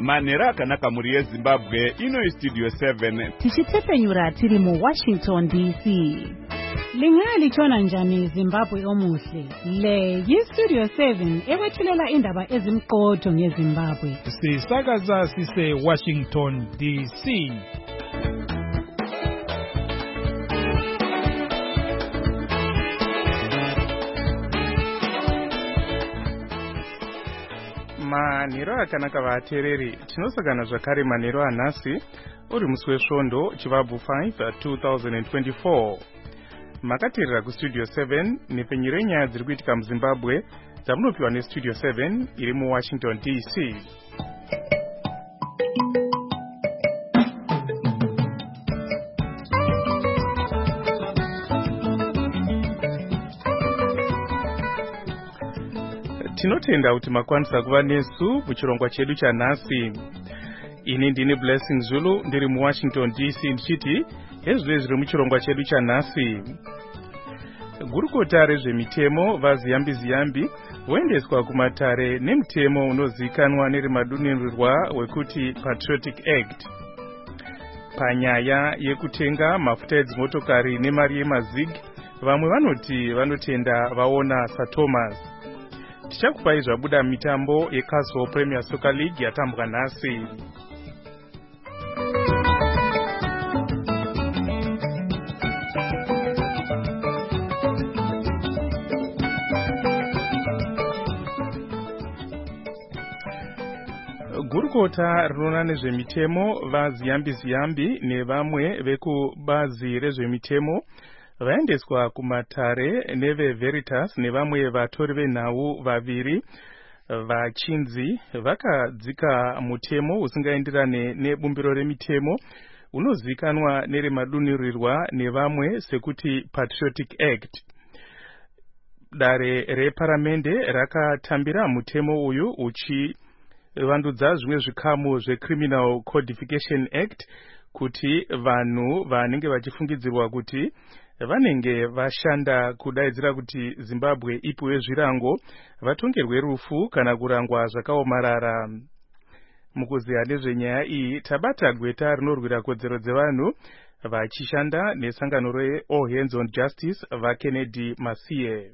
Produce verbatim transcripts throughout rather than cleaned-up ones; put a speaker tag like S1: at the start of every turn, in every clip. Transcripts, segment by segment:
S1: manhero akanaka muri yezimbabwe ino studio seven
S2: tichitepenyura tiri mu Washington D C. Lingalitshona njani Zimbabwe omuhle? Le yi-Studio seven ekwethulela indaba ezimqotho ngeZimbabwe.
S3: Sisakaza sise Washington D C.
S4: Manhero akanaka vateereri, tinosangana zvakare manhero anhasi uri musi wesvondo chivabvu five two thousand twenty-four. Makateerera kustudio seven nepenyero yenyaya dziri kuitika muZimbabwe dzamunopiwa nestudio seven iri muWashington D C. Tinotenda kuti makwanisa kuva nesu muchirongwa chedu chanhasi. Ini ndini Blessing Zulu ndiri muWashington D C ndichiti hezve zviri muchirongwa chedu chanhasi. Gurukota rezvemitemo vaZiyambi Ziyambi voendeswa kumatare nemutemo unozivikanwa nerimadunhurirwa wekuti Patriotic Act. Panyaya yekutenga mafuta edzimotokari nemari yemazig, vamwe vanoti vanotenda vaona saThomas. Tichakupai zvabuda mitambo yeCastle Premier Soccer League yatambwa nhasi. Gurukota rinoona nezvemitemo vaZiyambi Ziyambi nevamwe vekubazi rezvemitemo vaendeswa kumatare neveVeritas nevamwe vatori venhau vaviri vachinzi vakadzika mutemo usingaenderane nebumbiro remitemo unozivikanwa neremadunhurirwa nevamwe sekuti Patriotic Act. Dare reparamende rakatambira mutemo uyu uchivandudza zvimwe zvikamu zveCriminal Codification Act kuti vanhu vanenge vachifungidzirwa kuti vanenge vashanda kudaidzira kuti Zimbabwe ipiwe zvirango vatongerwe rufu kana kurangwa zvakaomarara. Mukuziya nezvenyaya iyi tabata gweta rinorwira kodzero dzevanhu vachishanda nesangano reAll Hands on Justice vaKennedy Masiye.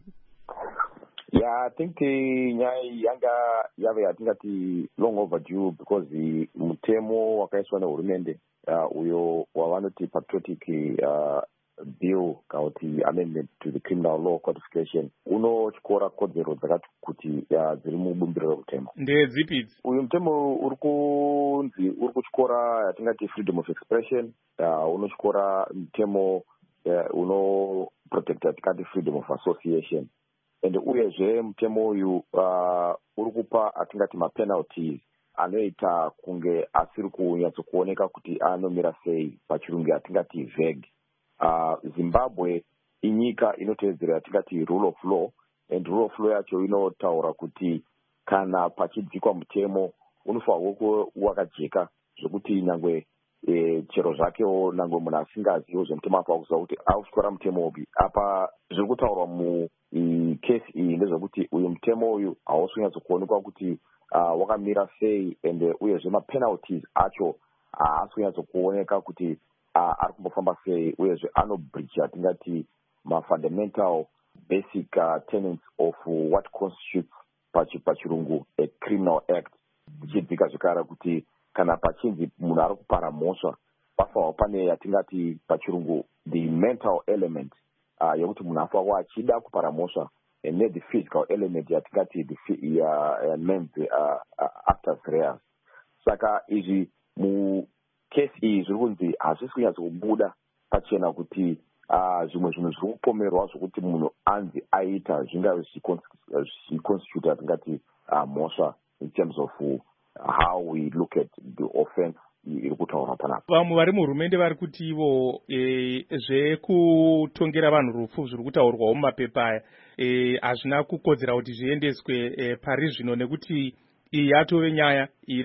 S5: Yeah, I think nyaya yanga yave yatingati long overdue because the mutemo wakaiswa nehurumende uh, uyo wavanoti patriotic uh, bill kauti amendment to the criminal law codification unotyora kodzero dzakati kuti uh, dziri mubumbiro remutemo.
S4: Ndedzipi idzi?
S5: Uyu mutemo uri kunzi uri kutyora yatingati freedom of expression, uh, unotyora mutemo uh, uno protect yatingati freedom of association. And uyezve mutemo uyu uh, uri kupa atingati mapenalties anoita kunge asiri kunyatsokuoneka kuti anomira sei, pachirungu atingati vague. Uh, Zimbabwe inyika inotedzera atingati rule of law, and rule of law yacho inotaura kuti kana pachidzikwa mutemo unofanirwa kuva wakajeka zvekuti nyangwe e, chero zvakewo nyangwe munhu asingazivi zvemutemo apa kuziva kuti akutyora mutemo upi. Apa zviri kutaurwa mu case iyi ndezvekuti uyu mutemo uyu hausi kunyatsokuonekwa kuti uh, wakamira sei, and uyezve mapenalties acho haasi kunyatsokuoneka kuti uh, ari kumbofamba sei, uyezve anobreach atingati mafundamental basic uh, tenets of uh, what constitutes pachirungu a criminal act. Zvichidzika zvekare kuti kana pachinzi munhu ari kupara mhosva pafanirwa pane yatingati pachirungu the mental element uh, yokuti munhu afanirwa achida kupara mhosva, and the physical element yatingati the uh, means uh, uh, actors reas. Saka izvi mu case iyi zviri kunzi hazvisi kunyatsokubuda pachena kuti uh, zvimwe zvinhu zviri kupomerwa zvokuti munhu anzi aita zvingave zvichiconstitute atingati uh, mhosva in terms of uh, how we look at the offense iri kutaura panapa.
S4: Vamwe vari muhurumende vari kuti ivo e, zvekutongera vanhu rufu zviri kutaurwawo mumapepa aya hazvina kukodzera kuti zviendeswe e, pari zvino, nekuti iyi yatove nyaya iri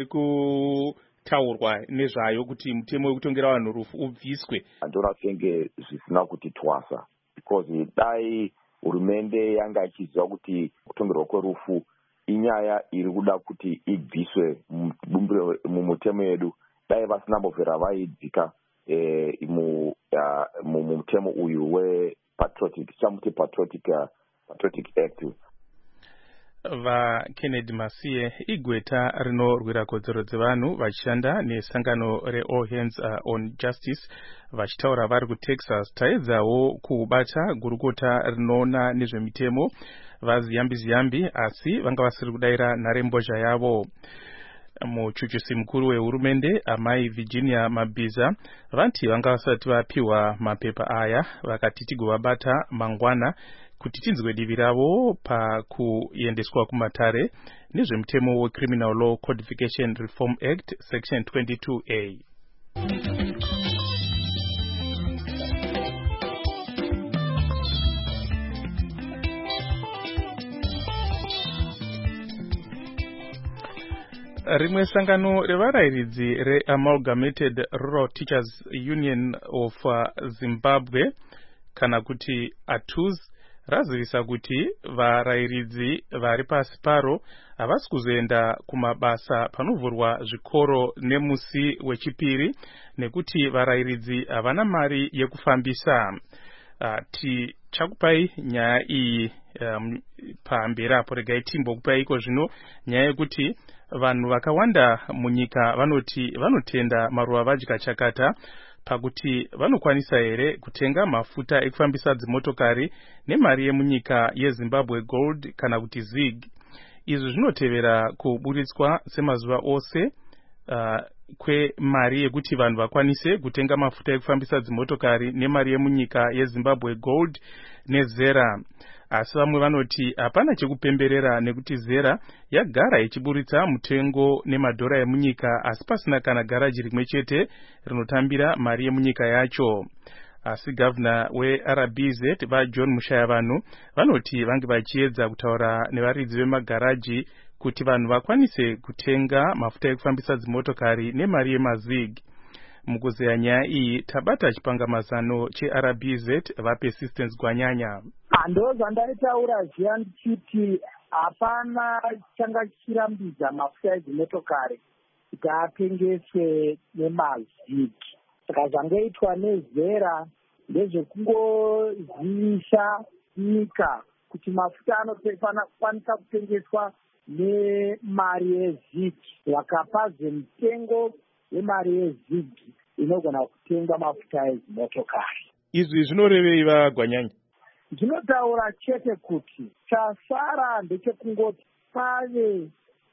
S4: kutaurwa nezvayo kuti mutemo wekutongera vanhu rufu ubviswe.
S5: Ndinoona senge zvisina kuti twasa, because dai hurumende yanga ichiziva kuti kutongerwa kwerufu inyaya iri kuda kuti ibviswe mumutemo yedu. Dai vasinambobvera vaidzika mumutemo uyu wepatriotic, tichamuti patriotic patriotic act.
S4: VaKennedy Masiye, igweta rinorwira kodzero dzevanhu vachishanda nesangano reAll Hands on Justice vachitaura vari kuTexas taedzawo kubata gurukota rinoona nezvemitemo vaziyambi ziyambi asi vanga vasiri kudayira nharembozha yavo. Muchuchusi mukuru wehurumende amai Virginia Mabhiza vanti vanga vasati vapiwa mapepa aya vakati tigovabata mangwana kuti tinzwe divi ravo pakuendeswa kumatare nezvemutemo weCriminal Law Codification Reform Act Section twenty-two A. Rimwe sangano revarayiridzi reAmalgamated Rural Teachers Union of Zimbabwe kana kuti A T U Z razivisa kuti varayiridzi vari pasi paro havasi kuzoenda kumabasa panovhurwa zvikoro nemusi wechipiri nekuti varayiridzi havana mari yekufambisa. Uh, tichakupai nyaya iyi um, pamberi apo regai timbokupaiko zvino nyaya yekuti vanhu vakawanda munyika vanoti vanotenda maruva vadya chakata pakuti vanokwanisa here kutenga mafuta ekufambisa dzimotokari nemari yemunyika yeZimbabwe Gold kana kuti zig. Izvi zvinotevera kuburitswa semazuva ose uh, kwemari yekuti vanhu vakwanise kutenga mafuta ekufambisa dzimotokari nemari yemunyika yeZimbabwe Gold neZera. Asi vamwe vanoti hapana chekupemberera nekuti Zera yagara ichiburitsa mutengo nemadhora emunyika asi pasina kana garaji rimwe chete rinotambira mari yemunyika yacho. Asi gavana weR B Z vaJohn Mushayavanhu vanoti vange vachiedza kutaura nevaridzi vemagaraji kuti vanhu vakwanise kutenga mafuta ekufambisa dzimotokari nemari yemazig. Mukuzeya nyaya iyi tabata chipangamazano cheR B Z vaPersistence Gwanyanya.
S6: Ndo zvandaitaura zviya ndichiti hapana changa chichirambidza mafuta edzimotokari kuti atengeswe nemazig. Saka zvangoitwa neZera ndezvekungozivisa nyika kuti mafuta anokwanisa kutengeswa nemari yezig, vakapazve mutengo wemari yezig inogona kutenga mafuta edzimotokari.
S4: Izvi zvinorevei vaGwanyanya?
S6: Ndinotaura chete kuti chasara ndechekungoti pave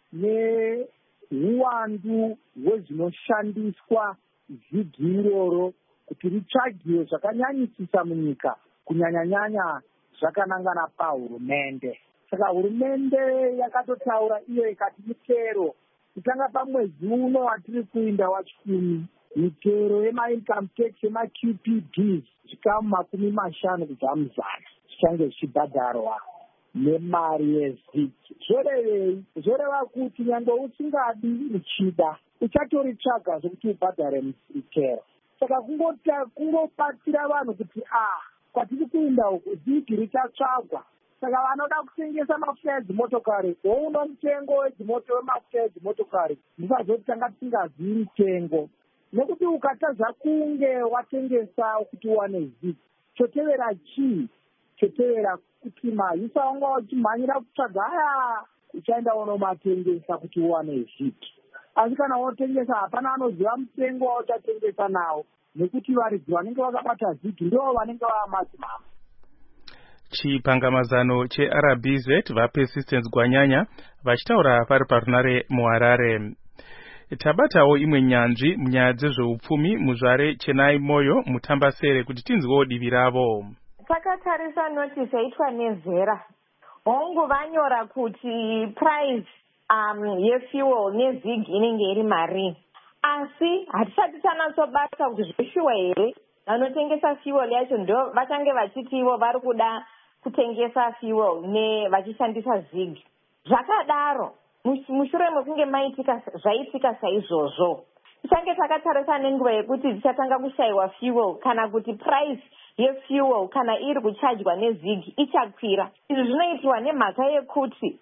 S6: neuwandu hwezvinoshandiswa zigi iroro kuti ritsvagiwe zvakanyanyisisa munyika, kunyanyanyanya zvakanangana pahurumende. Saka hurumende yakatotaura iyo ikati mitero kutanga pamwedzi uno watiri kuinda wachikumi, mitero yemaincome tax yemaQ P Ds zvikamu makumi mashanu kubva muzana zvichange zvichibhadharwa nemari yezigi. Zvorevei? Zvoreva kuti nyangwe usingadi uchida uchatoritsvaga zvokuti ubhadhare mitero. Saka kungobatsira vanhu kuti ah kwatiri kuinda uku zigi richatsvagwa. Saka vanoda kutengesa mafuta edzimotokari wouno mutengo wedzimoto wemafuta edzimotokari musazoti tanga tisingazivi mutengo, nekuti ukatadza kunge watengesa kuti uwane zigi chotevera chii? Chotevera kuti maisa wanga uchimhanyira kutsvaga aya uchaenda unomatengesa kuti uwane zigi. Asi kana wotengesa hapana anoziva mutengo wauchatengesa nawo, nekuti varidzi vanenge vakabata zigi ndivo vanenge vamadzimama.
S4: Chipangamazano cheR B Z vaPersistence Gwanyanya vachitaura vari parunare muHarare. Tabatawo imwe nyanzvi munyaya dzezveupfumi muzvare Chenai Moyo mutambasere kuti tinzwewo divi ravo.
S7: Takatarisa notisi yaitwa neZera. Hongu vanyora kuti price um, yefuel nezig inenge iri mari. Asi hatisati tanatsobata kuti zveshuwa here vanotengesa fuel yacho ndo vachange vachiti ivo vari kuda kutengesa fuel ne vachishandisa zig. Zvakadaro mushure mekunge maitika zvaitika saizvozvo tichange takatarisa nenguva yekuti tichatanga kushayiwa fuel kana kuti price yefuel kana iri kuchajiwa nezig ichakwira. Izvi zvinoitirwa nemhaka yekuti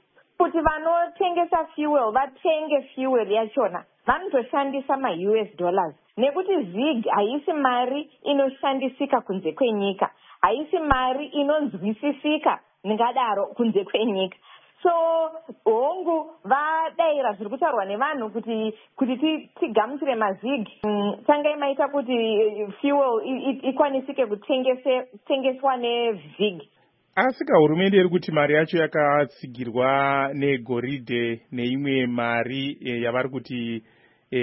S7: kuti vanotengesa fuel vatenge fuel yachona vanotoshandisa ma-U S dollars nekuti zig haisi mari inoshandisika kunze kwenyika, haisi mari inonzwisisika ningadaro kunze kwenyika. So hongu vadaira zviri kutaurwa nevanhu kuti kuti tigamuchire mazig mm, tangai maita kuti fuel ikwanisike kutengeswa nevig.
S4: Asi hurumende iri kuti mari yacho yakatsigirwa negoridhe neimwe mari e, yavari kuti e,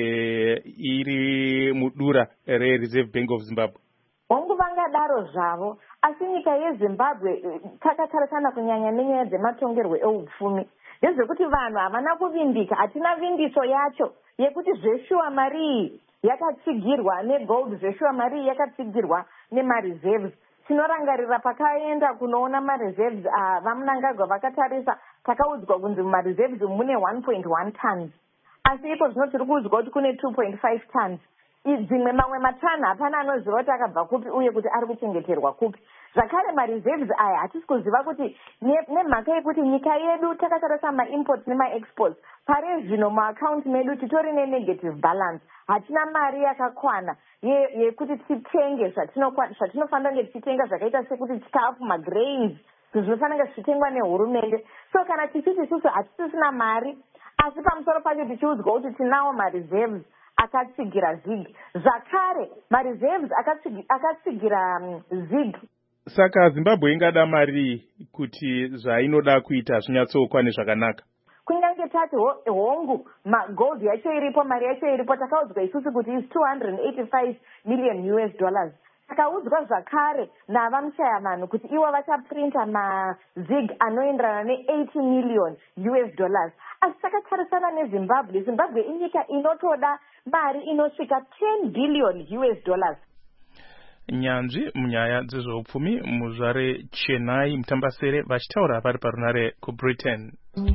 S4: iri mudura reReserve Bank of Zimbabwe.
S7: Hongu vangadaro zvavo, asi nyika yeZimbabwe takatarisana kunyanya nenyaya dzematongerwo eupfumi ndezvekuti vanhu havana kuvimbika, hatina vimbiso yacho yekuti zveshuwa mari iyi yakatsigirwa negold, zveshuwa mari iyi yakatsigirwa nemareserves. Tinorangarira pakaenda kunoona mareserves uh, vamunangagwa vakatarisa takaudzwa kunzi mumareserves mune one point one tons, asi ipo zvino tiri kuudzwa kuti kune two point five tons. Dzimwe mamwe matani hapana anoziva kuti akabva kupi uye kuti ari kuchengeterwa kupi. Zvakare mareserves aya hatisi kuziva kuti nemhaka yekuti nyika yedu takatarisa maimports nemaexports, pari zvino muaccount medu titori nenegative balance, hatina mari yakakwana yekuti titenge zvatinofanira kunge tichitenga zvakaita sekuti chikafu, magrains, zvinofanira kunge zvichitengwa nehurumende. So kana tichiti isusu hatisisina mari asi pamusoro pacho tichiudzwa kuti tinawo mareserves akatsigira zig, zvakare mareserves akatsigira um, zig.
S4: Saka Zimbabwe ingada mari kuti zvainoda kuita zvinyatsokwane zvakanaka.
S7: Kunyange tati hongu gold yacho iripo, mari yacho iripo, takaudzwa isusu kuti is two hundred eighty-five million U S dollars. Takaudzwa zvakare navamushaya vanhu kuti ivo vachaprinta mazig anoenderana ne eighty million U S dollars. Asi takatarisana neZimbabwe, Zimbabwe inyika inotoda mari inosvika ten billion U S dollars.
S4: Nyanzvi munyaya dzezveupfumi muzvare Chennai Mutambasere vachitaura vari parunare kuBritain.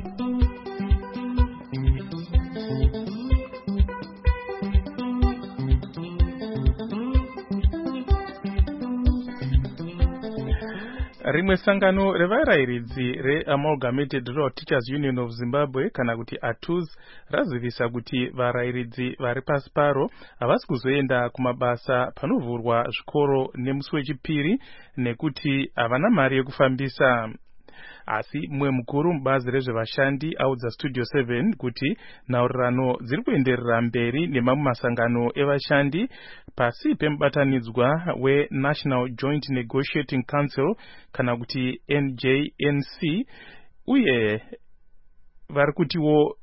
S4: Rimwe sangano revarairidzi reAmalgamated Rural Teachers Union of Zimbabwe kana kuti A T U Z razivisa kuti varairidzi vari pasi paro havasi kuzoenda kumabasa panovhurwa zvikoro nemusi wechipiri nekuti havana mari yekufambisa. Asi mumwe mukuru mubazi rezvevashandi audza Studio seven kuti nhaurirano dziri kuenderera mberi nemamwe masangano evashandi pasi pemubatanidzwa weNational Joint Negotiating Council kana kuti N J N C, uye vari kutiwo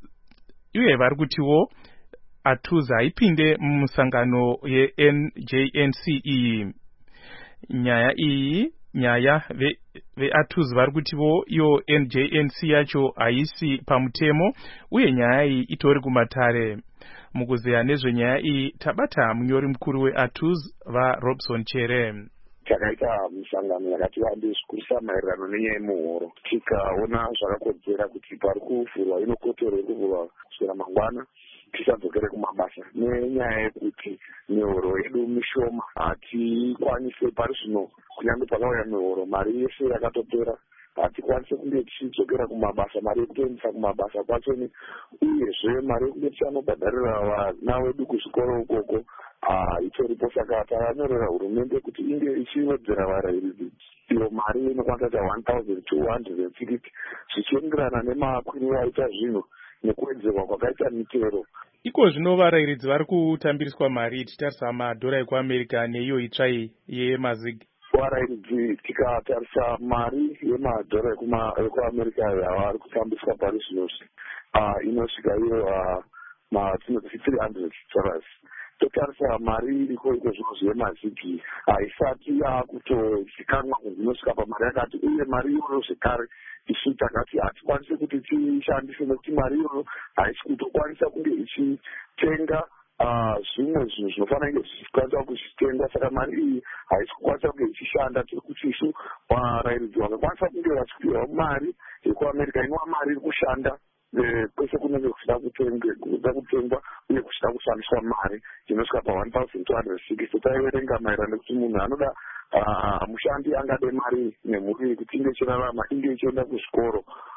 S4: uye vari kutiwo A T U Z haipinde mumusangano yeN J N C iyi. Nyaya iyi nyaya ve veA T U Z vari kutiwo iyo N J N C yacho haisi pamutemo uye nyaya iyi itori kumatare. Mukuzeya nezvenyaya iyi tabata munyori mukuru weA T U Z vaRobson Chere.
S8: Takaita musangano yakati vandiskurisa maererano nenyaya yemuhoro, tikaona zvakakodzera kuti pari kuvhurwa inokotere kuvhurwa kuswera mangwana tisadzokere kumabasa nenyaya yekuti mihoro yedu mishoma, hatikwanise pari zvino kunyange pakauya mihoro mari yese yakatopera hatikwanise kunge tichidzokera kumabasa, mari yekutoendesa kumabasa kwachoni, uyezve mari yekunge tichanobhadharira vana vedu kuzvikoro ukoko itoripo. Saka tavanyorera hurumende kuti inge ichiwedzera varairidzi iyo mari inokwanisa ta one thousand two hundred fifty zvichienderana nemakwiriro aita zvino nekuwedzerwa kwakaita mitero.
S4: Iko zvino varairidzi vari kutambiriswa mari tichitarisa madhora ekuAmerica neiyo itsvai yemazig.
S8: Varairidzi tikatarisa mari yemadhora ekuAmerica yavari kutambiswa pari zvino inosvika iyo matinoti three hundred dollars. Totarisa mari iriko iko zvino yemazigi haisati yakutozikanwa kunzi inosvika pamari yakati, uye mari iyoyo zvekare isu takati hatikwanise kuti tishandise nekuti mari iyoyo haisi kutokwanisa kunge ichitenga zvimwe zvinhu zvinofanira kunge zvichikwanisa kuzvitenga. Saka mari iyi haisi kukwanisa kunge ichishanda. Tiri kuti isu varairidzi vakakwanisa kunge vachipihwa mari yekuAmerica inova mari iri kushanda kwese kunenge kuchida kutengwa uye kuchida kushandiswa mari inosvika pa one thousand two hundred sixty. Taiverenga maererano nekuti munhu anoda mushandi angade mari nemhuri kuti inge ichirarama, inge ichienda kuzvikoro,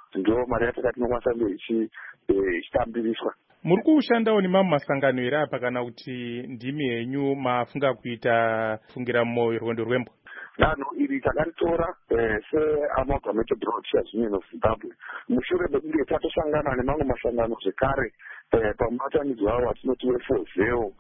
S8: ndo mari yatakati inokwanisa kunge ichitambiriswa.
S4: Muri kushandawo nemamwe masangano here apa kana kuti ndimi henyu mafunga kuita fungira murwendo rwembwa?
S8: Danho iri takaritora seAmalgamated Broadcasters Union of Zimbabwe mushure mekunge tatosangana nemamwe masangano zvekare pamubatanidzwa wavo watinoti wefozeo.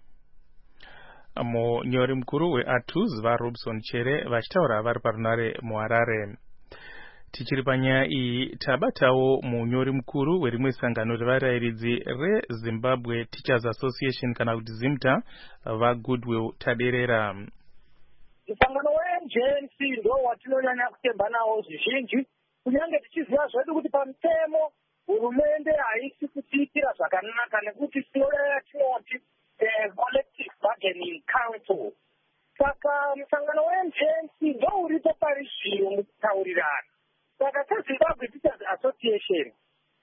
S4: Munyori mukuru weATUZ vaRobson Chere vachitaura vari parunare muHarare. Tichiri panyaya iyi tabatawo munyori mukuru werimwe sangano revarairidzi reZimbabwe Teachers Association kana kuti ZIMTA vaGoodwill Taderera.
S6: Musangano weN J N C ndo watinonyanya kutemba nawo zvizhinji, kunyange tichiziva zvedu kuti pamutemo hurumende haisi kutiitira zvakanaka nekuti sinoda yatinoti collective bargaining council. Saka musangano weN J N C ndo uripo pari zvino mukutaurirana. Saka seZimbabwe Teachers Association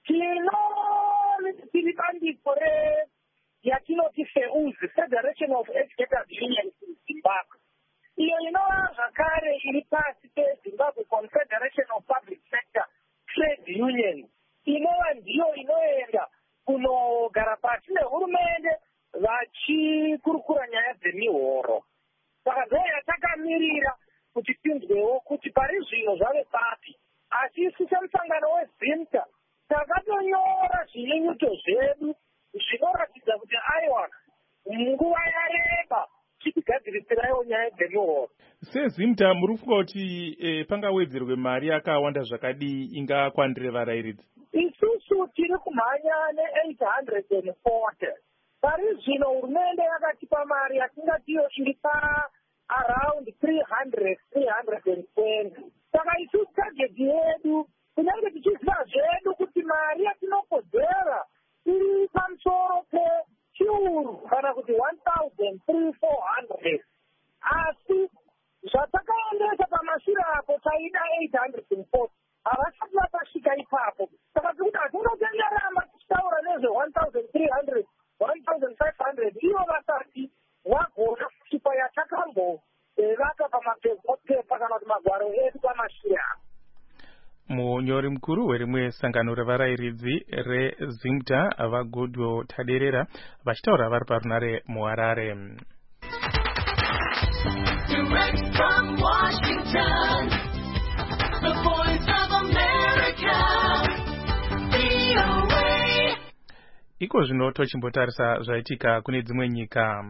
S6: tino tiri bandiko yatinoti FEUZ, Federation of Educators Unions in Zimbabwe, iyo inova zvakare iri pasi peZimbabwe Confederation of Public Sector Trade Unions, inova ndiyo inoenda kunogara pasi nehurumende vachikurukura nyaya dzemihoro. Saka ndo yatakamirira kuti tinzwewo kuti pari zvino zvave papi. Asi isu semusangano weZIMTA takatonyora zvinyunyuto zvedu zvinoratidza kuti aiwa nguva yareba tichigadzirisirawo nyaya dzemihoro.
S4: SeZIMTA muri kufunga kuti e, pangawedzerwe mari yakawanda zvakadii ingakwandire varairidzi?
S6: Isusu tiri kumhanya ne-eight hundred forty. Pari zvino hurumende yakatipa mari yatingatiyo iri pa around three hundred, three hundred twenty. Saka isusu target yedu kunyange tichiziva zvedu kuti mari yatinokodzera iri pamusoro pechiuru kana kuti one thousand three four hundred. Asi zvatakaendesa pamashure apo taida eight hundred forty havasati vapasvika ipapo. Saka tikuti hatingotenderama tichitaura nezve one thousand three hundred, one thousand five hundred ivo vasati vagona kusvipa yatakambo vaka pamapepa kana kuti magwaro edu pamashure apo.
S4: Munyori mukuru werimwe sangano revarairidzi reZIMTA vaGoodwill Taderera vachitaura vari parunare muHarare. Direct from Washington, the voice of America, V O A. Iko zvino tochimbotarisa zvaitika kune dzimwe nyika.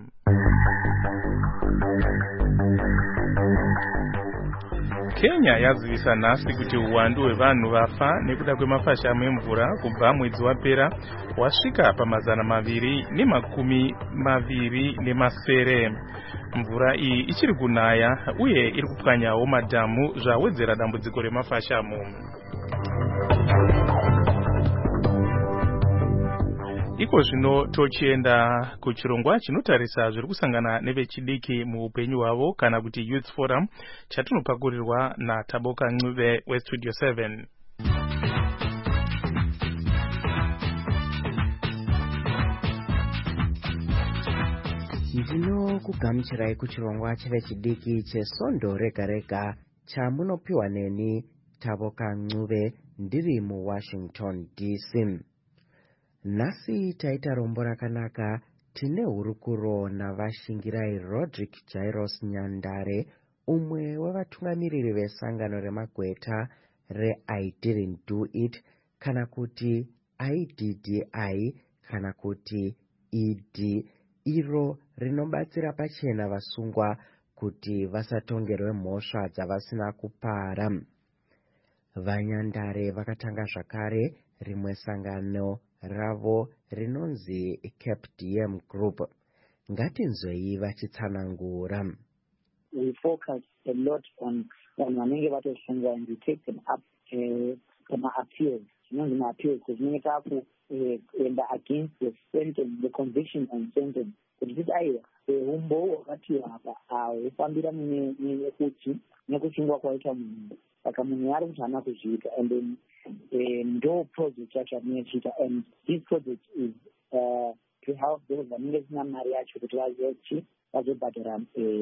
S4: Kenya yazivisa nhasi kuti uwandu hwevanhu vafa nekuda kwemafashamu emvura kubva mwedzi wapera wasvika pamazana maviri nemakumi maviri nemasere. Mvura iyi ichiri kunaya uye iri kupwanyawo madhamu zvawedzera dambudziko remafashamu. Iko zvino tochienda kuchirongwa chinotarisa zviri kusangana nevechidiki muupenyu hwavo kana kuti Youth Forum chatinopakurirwa naTaboka Ncube weStudio seven.
S9: Ndino kugamuchirai kuchirongwa chevechidiki cheSondo rega rega chamunopiwa neni Taboka Ncube ndiri muWashington D C. Nasi taita rombo rakanaka tine hurukuro navashingirai Rodrick Jairus Nyandare, umwe wavatungamiriri vesangano remagweta re-I didn't do it kana kuti I D D I kana kuti E D, iro rinobatsira pachena vasungwa kuti vasatongerwe mhosva dzavasina kupara. Vanyandare vakatanga zvakare rimwe sangano ravo rinonzi Cape D M Group. Ngatinzwei vachitsanangura.
S6: We focus a lot on on vanenge vatosungwa and we take them up kama uh, appeals. Zvinonzi ma-appeals zvinenge takuenda uh, against the sentence, the conviction and sentence. Kuti titi aiwa umbo hwakatiwa apa hufambira nekuti nekusungwa kwaita munhu. Saka munhu ari kuti hana kuzviita and then ndo project yacho atinochiita, and this project is uh, to help those vanenge sina mari yacho kuti vazochi vazobhadhara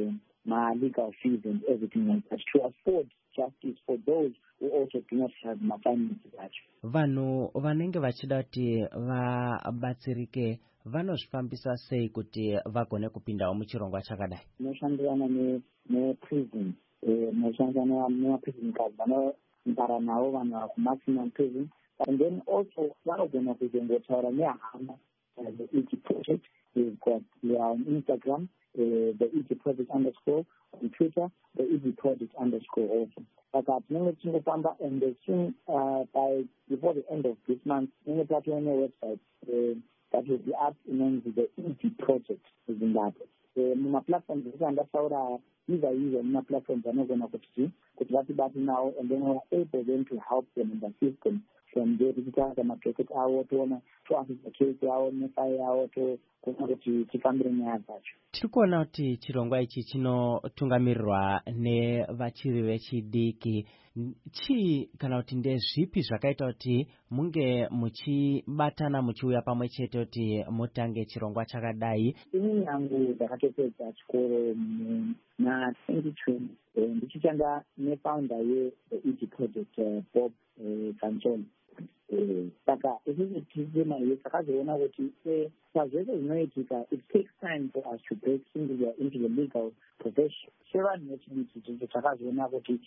S6: my legal fees and everything like that to afford justice for those who also do not have my finances acho.
S9: Vanhu vanenge vachida kuti vabatsirike vanozvifambisa sei kuti vagone kupindawo muchirongwa chakadai?
S6: Tinoshandirana neprison, tinoshandirana nemaprison card vanogara navo vanhu ava kumaximum prison, and then also vanogona kuzongotaura nehama the E G project. We've got we are on Instagram, uh, the E G project underscore, on Twitter, the E G project underscore also. But at Ningle and the soon uh, by before the end of this month, in the platform website uh, that will be up in the E G project in that. My platform is under Saura, either either my platforms are not going to see, but what about now, and then we're able then to help them in the system. From there, we can make it out to to assist the out, make out to kuti tifambire nyaya dzacho.
S9: Tiri kuona kuti chirongwa ichi chinotungamirirwa nevachiri vechidiki. Chii kana kuti ndezvipi zvakaita kuti munge muchibatana muchiuya pamwe chete kuti mutange chirongwa chakadai?
S6: Ini yangu ndakatopedza chikoro na twenty twenty ndichichanda nefounder ye-E G project Bob Kanchoni. Saka isisi tizima ye takazoona kuti pazvese zvinoitika it takes time for us to break into the, into the legal profession. Sevanhu vechidiki takazoona kuti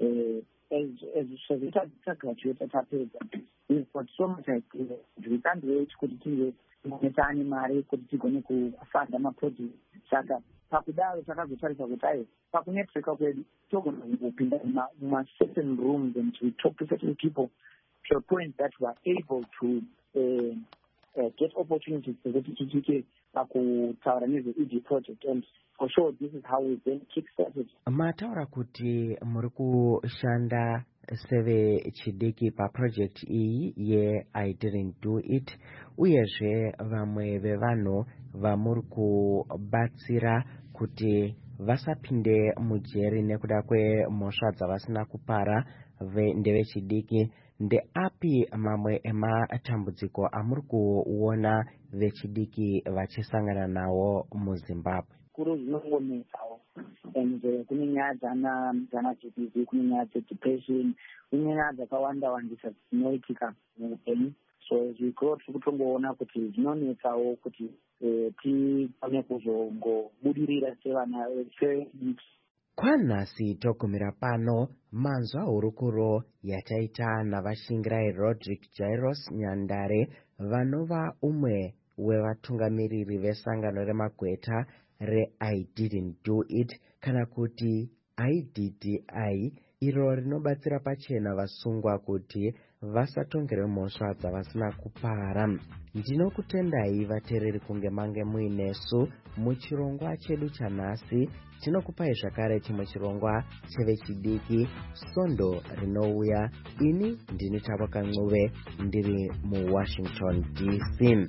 S6: sezvitagraduate tapedza we've got so much idea we can't wait kuti tive monetane mari kuti tigone kufanda maproject. Saka pakudaro takazotarisa kuti ayo pakunetworka kwedu togona kupinda muma-certain rooms and we talk to certain people to a point that we are able to uh, uh, get opportunities to get pakutaura nezve-E G project, and for sure this is how we then kick-started.
S9: Mataura kuti muri kushanda sevechidiki paproject iyi ye I didn't do it, uyezve vamwe vevanhu vamuri kubatsira kuti vasapinde mujeri nekuda kwemhosva dzavasina kupara ndevechidiki. Ndeapi mamwe ematambudziko amuri kuona vechidiki vachisangana nawo muZimbabwe?
S6: Kuro zvinongonesawo, and kune nyaya dzana G B V, kune nyaya dzedepression, kune nyaya dzakawanda wandisa dzinoitika muupenyu. So zvikoro tiri kutongoona kuti zvinonesawo kuti tikone kuzongobudirira sevana vechidiki.
S9: Kwanhasi togumira pano manzwa hurukuro yataita navashingirai Roderick Jairus Nyandare vanova umwe wevatungamiriri vesangano remagweta re-I didn't do it kana kuti I D D I, iro rinobatsira pachena vasungwa kuti vasatongere mhosva dzavasina kupara. Ndinokutendai vateereri kunge mange muinesu muchirongwa chedu chanhasi. Tinokupai zvakare chimwe chirongwa chevechidiki Sondo rinouya. Ini ndini Tabaka Ncube ndiri muWashington D C.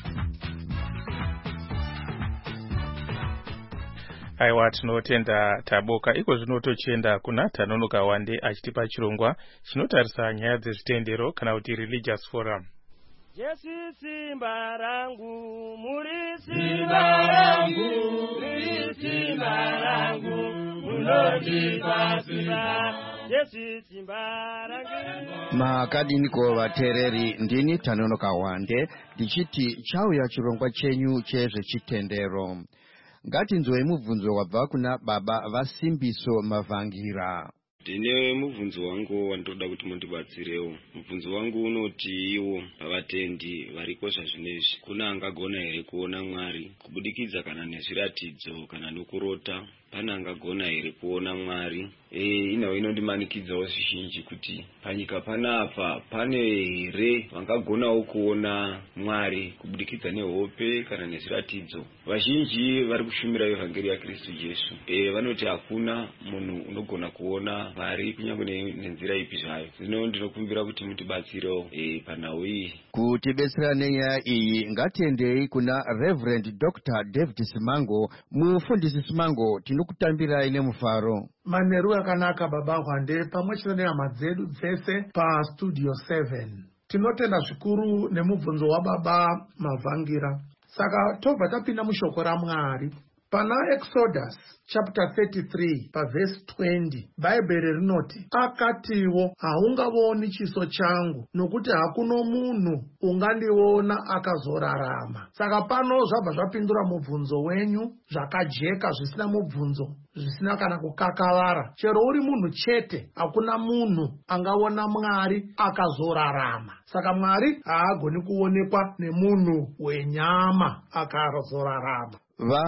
S4: Aiwa, tinotenda Taboka. Iko zvinotochenda kuna Tanonoka Wande achitipa chirongwa chinotarisa nyaya dzezvitendero kana kuti religious forum.
S10: Yesu simba rangu, muri simba rangu, muri simba rangu, munondipasira. Yesu simba rangu.
S11: Makadiniko vateereri, ndini Tanonoka Wande ndichiti chauya chirongwa chenyu chezvechitendero. Ngatinzwe mubvunzo wabva kuna baba Vasimbiso Mavangira.
S12: Ndine mubvunzo wangu wandoda kuti mundibatsirewo. Mubvunzo wangu unoti iwo pavatendi variko zvazvinezvi kuna angagona here kuona Mwari kubudikidza kana nezviratidzo kana nokurota? Pana angagona here kuona Mwari? Eh, inawo inondimanikidzawo zvizhinji kuti panyika panapa pane here vangagonawo kuona Mwari kubudikidza nehope kana nezviratidzo? Vazhinji vari kushumira evhangeri yaKristu Jesu eh vanoti hakuna munhu unogona kuona Mwari kunyange nenzira ipi zvayo. Zvino ndinokumbira kuti mutibatsirewo eh panhau iyi.
S11: Kutibetsera nenyaya iyi ngatiendei kuna Reverend Doctor David Simango. Mufundisi Simango, tinokutambirai nemufaro.
S13: Manheru akanaka baba Wande pamwe chete nehama dzedu dzese pastudio seven. Tinotenda zvikuru nemubvunzo wababa Mavangira. Saka tobva tapinda mushoko raMwari. Pana Exodus chapter thirty-three paverse twenty Bhaibheri rinoti, akatiwo haungavoni chiso changu nokuti hakuno munhu ungandiona akazorarama. Saka pano zvabva zvapindura mubvunzo wenyu zvakajeka, zvisina mubvunzo, zvisina kana kukakavara. Chero uri munhu chete, hakuna munhu angaona Mwari akazorarama. Saka Mwari haagoni kuonekwa nemunhu wenyama akazorarama.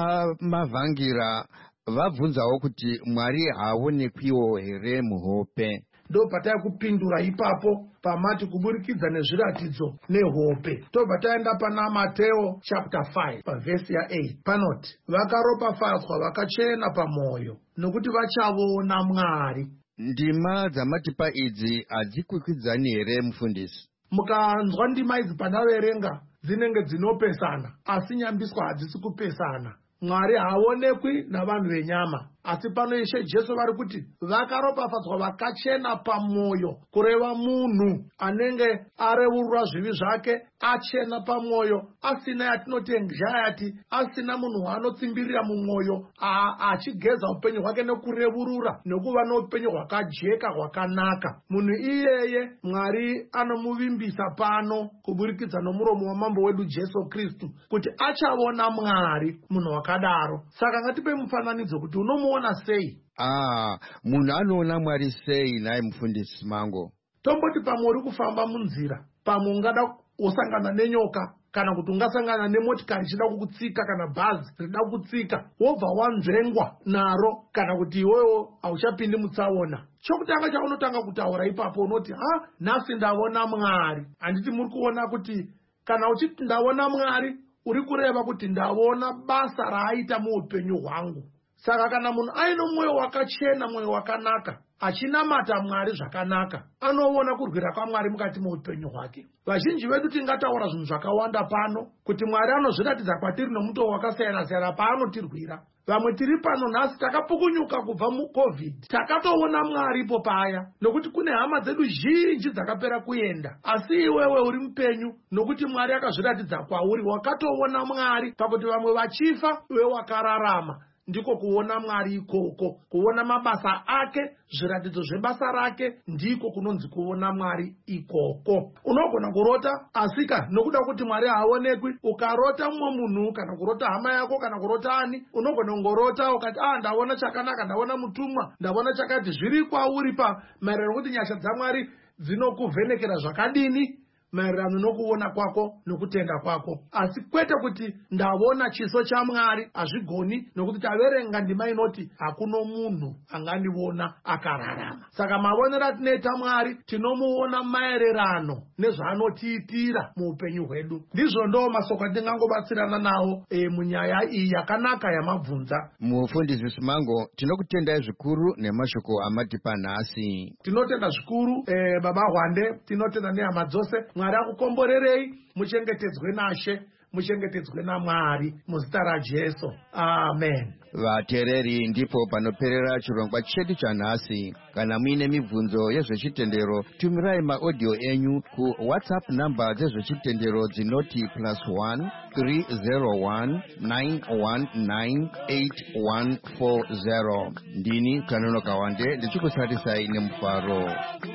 S11: Vamavhangira vabvunzawo kuti Mwari haaonekwiwo here muhope.
S13: Ndo patai kupindura ipapo pamati kuburikidza nezviratidzo nehope. Tobva taenda pana Mateo chapter five pavhesi ya eight panoti, vakaropafadzwa vakachena pamwoyo nokuti vachavoona Mwari.
S11: Ndima dzamatipa idzi hadzikwikwidzani here mufundisi?
S13: Mukanzwa ndima idzi pandaverenga dzinenge dzinopesana, asi nyambiswa hadzisi kupesana. Mwari haaonekwi navanhu venyama, asi pano Ishe Jesu vari kuti vakaropafadzwa vakachena pamwoyo, kureva munhu anenge arevurura zvivi zvake achena pamwoyo, asina yatinoti anxiety, asina munhu waanotsimbirira mumwoyo, achigeza upenyu hwake nekurevurura nekuva noupenyu hwakajeka hwakanaka. Munhu iyeye Mwari anomuvimbisa pano kuburikidza nomuromo wamambo wedu Jesu Kristu kuti achavona Mwari munhu wakadaro. Saka ngatipe mufananidzo kuti unomuona sei?
S11: Ah, munhu anoona Mwari sei naye mufundisi Mango?
S13: Tomboti pamwe uri kufamba munzira, pamwe ungada usangana nenyoka, kana kuti ungasangana nemotikari ichida kukutsika, kana bhazi rida kukutsika, wobva wanzvengwa naro, kana kuti iwewo hauchapindi mutsaona. Chokutanga chaunotanga kutaura ipapo unoti, ha, nhasi ndavona Mwari. Handiti muri kuona kuti kana uchiti ndavona Mwari, uri kureva kuti ndavona basa raaita muupenyu hwangu. Saka kana munhu aino mwoyo wakachena, mwoyo wakanaka, achinamata Mwari zvakanaka, anoona kurwira kwaMwari mukati muupenyu hwake. Vazhinji vedu tingataura zvinhu zvakawanda pano kuti Mwari anozviratidza kwatiri nomutoo wakasiyana-siyana paanotirwira. Vamwe tiri pano nhasi takapukunyuka kubva muCovid, takatoona Mwari ipo paya, nokuti kune hama dzedu zhinji dzakapera kuenda. Asi iwewe uri mupenyu nokuti Mwari akazviratidza kwauri, wakatoona Mwari pakuti vamwe vachifa, iwe wakararama. Ndiko kuona Mwari ikoko, kuona mabasa ake, zviratidzo zvebasa rake, ndiko kunonzi kuona Mwari ikoko. Unogona kurota asika nokuda kuti Mwari haaonekwi, ukarota mumwe munhu, kana kurota hama yako, kana kurota ani, unogona kungorota ukati, ah, ndaona chakanaka, ndaona mutumwa, ndaona chakati. Zviri kwauri pa maererano kuti nyasha dzaMwari dzinokuvhenekera zvakadini maererano nokuona kwako nokutenda kwako. Asi kwete kuti ndavona chiso chaMwari, hazvigoni, nokuti taverenga ndima inoti hakuno munhu angandiona akararama. Saka mavonero atinoita Mwari tinomuona maererano nezvaanotiitira muupenyu hwedu. Ndizvo ndo masoko atingangobatsirana nawo e, munyaya iyi yakanaka yamabvunza.
S11: Mufundisi Mango, tinokutendai zvikuru nemashoko amatipa nhasi.
S13: Tinotenda zvikuru e, baba Hwande, tinotenda nehama dzose. Mwari akukomborerei, muchengetedzwe naShe, muchengetedzwe naMwari muzita raJesu. Amen.
S11: Vateereri, ndipo panoperera chirongwa chedu chanhasi. Kana muine mibvunzo yezvechitendero, tumirai maaudio enyu ku WhatsApp namba dzezvechitendero dzinoti plus one three zero one nine one nine eight one four zero. Ndini Kanonoka Wande ndichikusatisai nemufaro.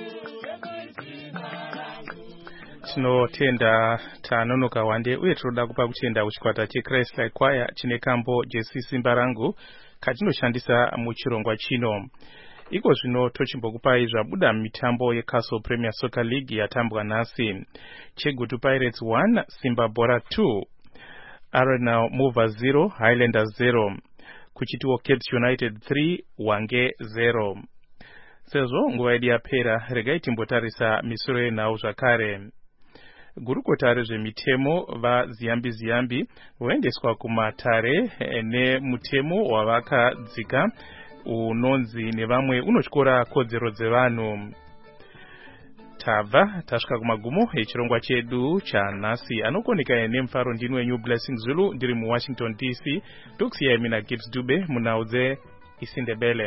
S4: Tinotenda Tanonoka Wande uye tinoda kupa kutenda kuchikwata cheChrist Like Choir chine kambo Jesu Simba Rangu katinoshandisa muchirongwa chino. Iko zvino tochimbokupai zvabuda mitambo yeCastle Premier Soccer League yatambwa nhasi. Chegutu Pirates one, Simba Bora two, Arena Mover zero, Highlanders zero, kuchitiwo Caps United three, Wange zero. Sezvo nguva yedu yapera, regai timbotarisa misoro yenhau zvakare. Gurukota rezvemitemo vaZiyambi Ziyambi voendeswa kumatare nemutemo wavakadzika unonzi nevamwe unotyora kodzero dzevanhu. Tabva tasvika kumagumo echirongwa chedu chanhasi. Anokoneka nemufaro ndini wenyu Blessing Zulu, ndiri muWashington D C. Tokusiyai mina Gibbs Dube munhau dzeIsindebele.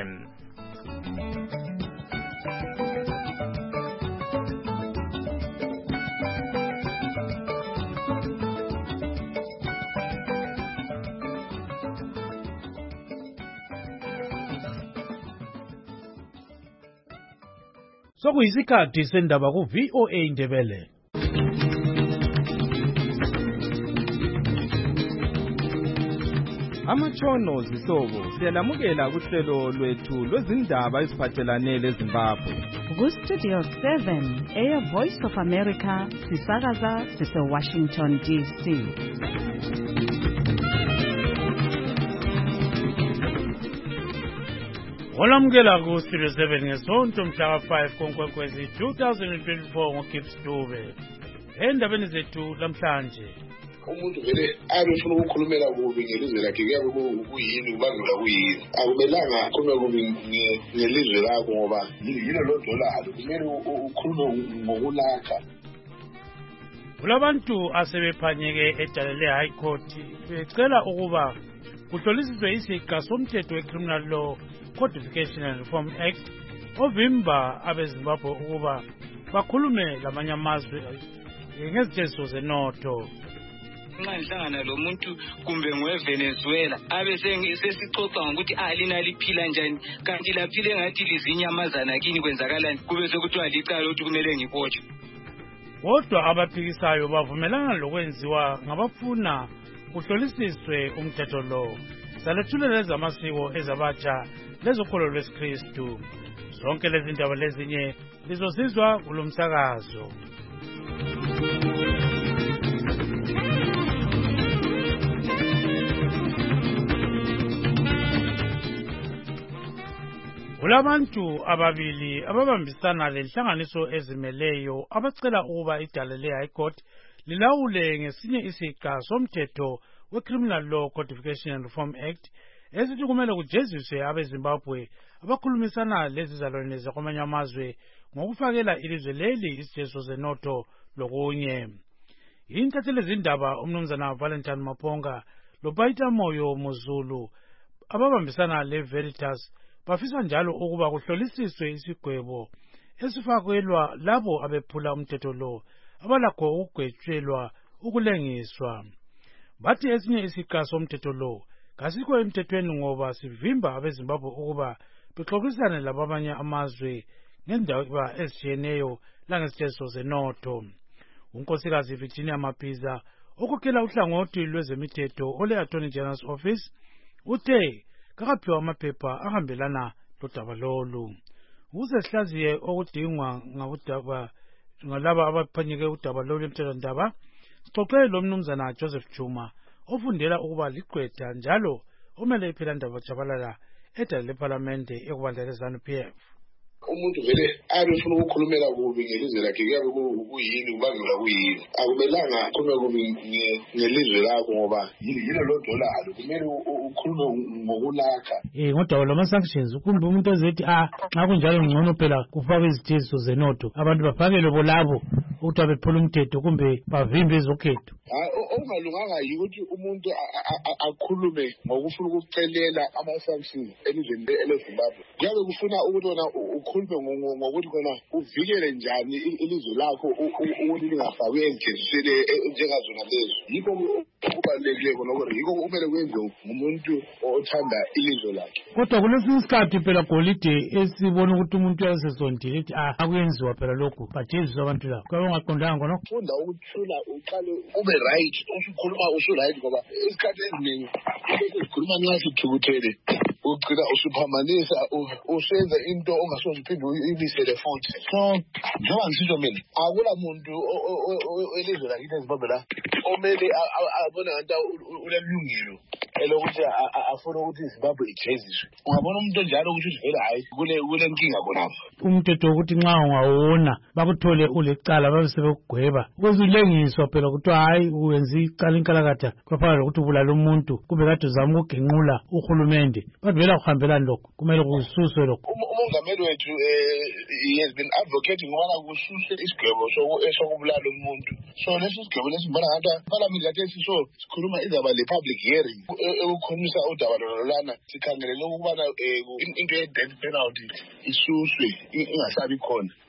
S3: sokuyisikhathi sendaba ku V O A Ndebele.
S14: Amatshono zihlobo siyalamukela kuhlelo lwethu lwezindaba eziphathelane leZimbabwe.
S15: Ku-Studio seven, Air Voice of America, sisakaza sise-Washington D C.
S3: Olamukela ku-Studio seven ngesonto mhla five koNkwenkwezi two thousand twenty-four ngoGibbs Dube. Endabeni zethu lamhlanje.
S8: Umuntu vele abefuna ukukhulumela kubi ngelizwe lakhe kuyabe kuyini kubangela kuyini akumelanga akhulume kubi ngelizwe lakho ngoba yilo lo dollar kumele ukhulume ngokulakha.
S3: Kulabantu asebephanyeke edalele High Court becela ukuba kuhlolisiswe isiga somthetho we-Criminal Law Codification and Reform Act ovimba abeZimbabwe ukuba bakhulume lamanye amazwe ngezithetho zenotho.
S16: Nxa ngihlangana lo muntu kumbe ngweVenezuela abe sesixoxa ngokuthi alina liphila njani kanti laphile ngathi lizinyamazana kini kwenzakalani kube sekuthiwa licala ukuthi kumele ngibotshwe.
S3: Kodwa abaphikisayo bavumelana lokwenziwa ngabafuna kuhlolisiswe umthetho lo. Salethulela ezamasiko ezabatsha lezokholo lwesikristu. Zonke lezi ndaba lezinye lizozizwa kulomsakazo. Kulabantu ababili ababambisana lenhlanganiso ezimeleyo abacela ukuba idale le-High Court lilawule ngesinye isiga somthetho we-Criminal Law Codification and Reform Act esithi kumele kujeziswe abeZimbabwe abakhulumisana lezizalwane zakwamanye amazwe ngokufakela ilizwe leli isijezo zenotho lokunye. Intatheli zindaba umnumzana Valentine Maponga loPaita Moyo Muzulu ababambisana leVeritas bafisa njalo ukuba kuhlolisiswe isigwebo esifakelwa labo abephula umthetho lo abalakho ukugwetshelwa ukulengiswa. Bathi esinye isiga somthetho lo kasikho emthethweni ngoba sivimba abeZimbabwe ukuba bexoxisane labamanye amazwe ngendaba ezitshiyeneyo langesithetho zenotho. Unkosikazi Virginia Mapiza okhokhela uhlangothi lwezemithetho ole-Attorney General's Office uthe kakaphiwa amaphepha ahambelana lodaba lolu. Ukuze sihlaziye okudingwa ngabudaba ngalaba abaphanyeke udaba lolu emthethwandaba, sixoxe lo mnumzana Joseph Chuma ofundela ukuba ligqwetha njalo omele iphelandaba jabalala edale leParlamente ekubandla leZANU-P F.
S8: Umuntu vele abefuna ukukhulumela kubi ngelizwe lakhe kuyabe kuyini kubangela kuyini akumelanga akhulume kubi ngelizwe lakho ngoba yilo lo dollar kumele ukhulume ngokulakha.
S3: Eh ngodaba lama-sanctions kumbe umuntu ezethi ah nxa kunjalo ngcono phela kufakwe izithetho zenotho abantu bafakelwe bolabo ukuthi abephula umthetho kumbe bavimbe ezokhetho.
S8: Okungalunganga yikuthi umuntu akhulume ngokufuna ukucelela ama-sanctions elizweni leZimbabwe. Kuyabe kufuna ukuthi wona ukhulume ngokuthi khona uvikele njani ilizwe lakho ukuthi lingafakwi ezithethweni njengazona lezo. Yikho kubalulekile khona ukuthi yikho kumele kwenziwe ngumuntu othanda ilizwe lakhe.
S3: Kodwa kulesinye isikhathi phela golide esibona ukuthi umuntu uyasesondile ethi ah akuyenziwa phela lokhu bajeziswe abantu labo. Kwabe ungaqondanga khona
S8: funda ukuthula uqale ube right usukhuluma usu-right ngoba isikhathi eziningi ukhuluma niyasithukuthele ugcina usuphamanisa usenza into ongasoze uphinde uyibisele futhi. So njengoba ngisitsho mina akula muntu elizwe lakithi eZimbabwe la omele abone ngathi ulelungelo elokuthi afuna ukuthi iZimbabwe ijeziswe. Ungabona umuntu onjalo ukuthi vele hayi kule kule nkinga khonapho.
S3: Umthetho ukuthi nxa ungawona bakuthole ulecala babe sebekugweba ukuzulengiswa phela ukuthi hayi uwenza icala inkalakatha kwafana lokuthi ubulala umuntu kube kade uzama ukugenqula uhulumende. Vela kuhambelani lokho kumele kususwe lokho.
S8: Umongameli wethu he has been advocating ngoba kususwe isigwebo sokubulala umuntu. So leso sigwebo lesibona ngathi parliament kade siso sikhuluma izaba le public hearing ukukhulumisa udaba lolana sikhangelele ukubana into ye death penalty isuswe ingasabi khona.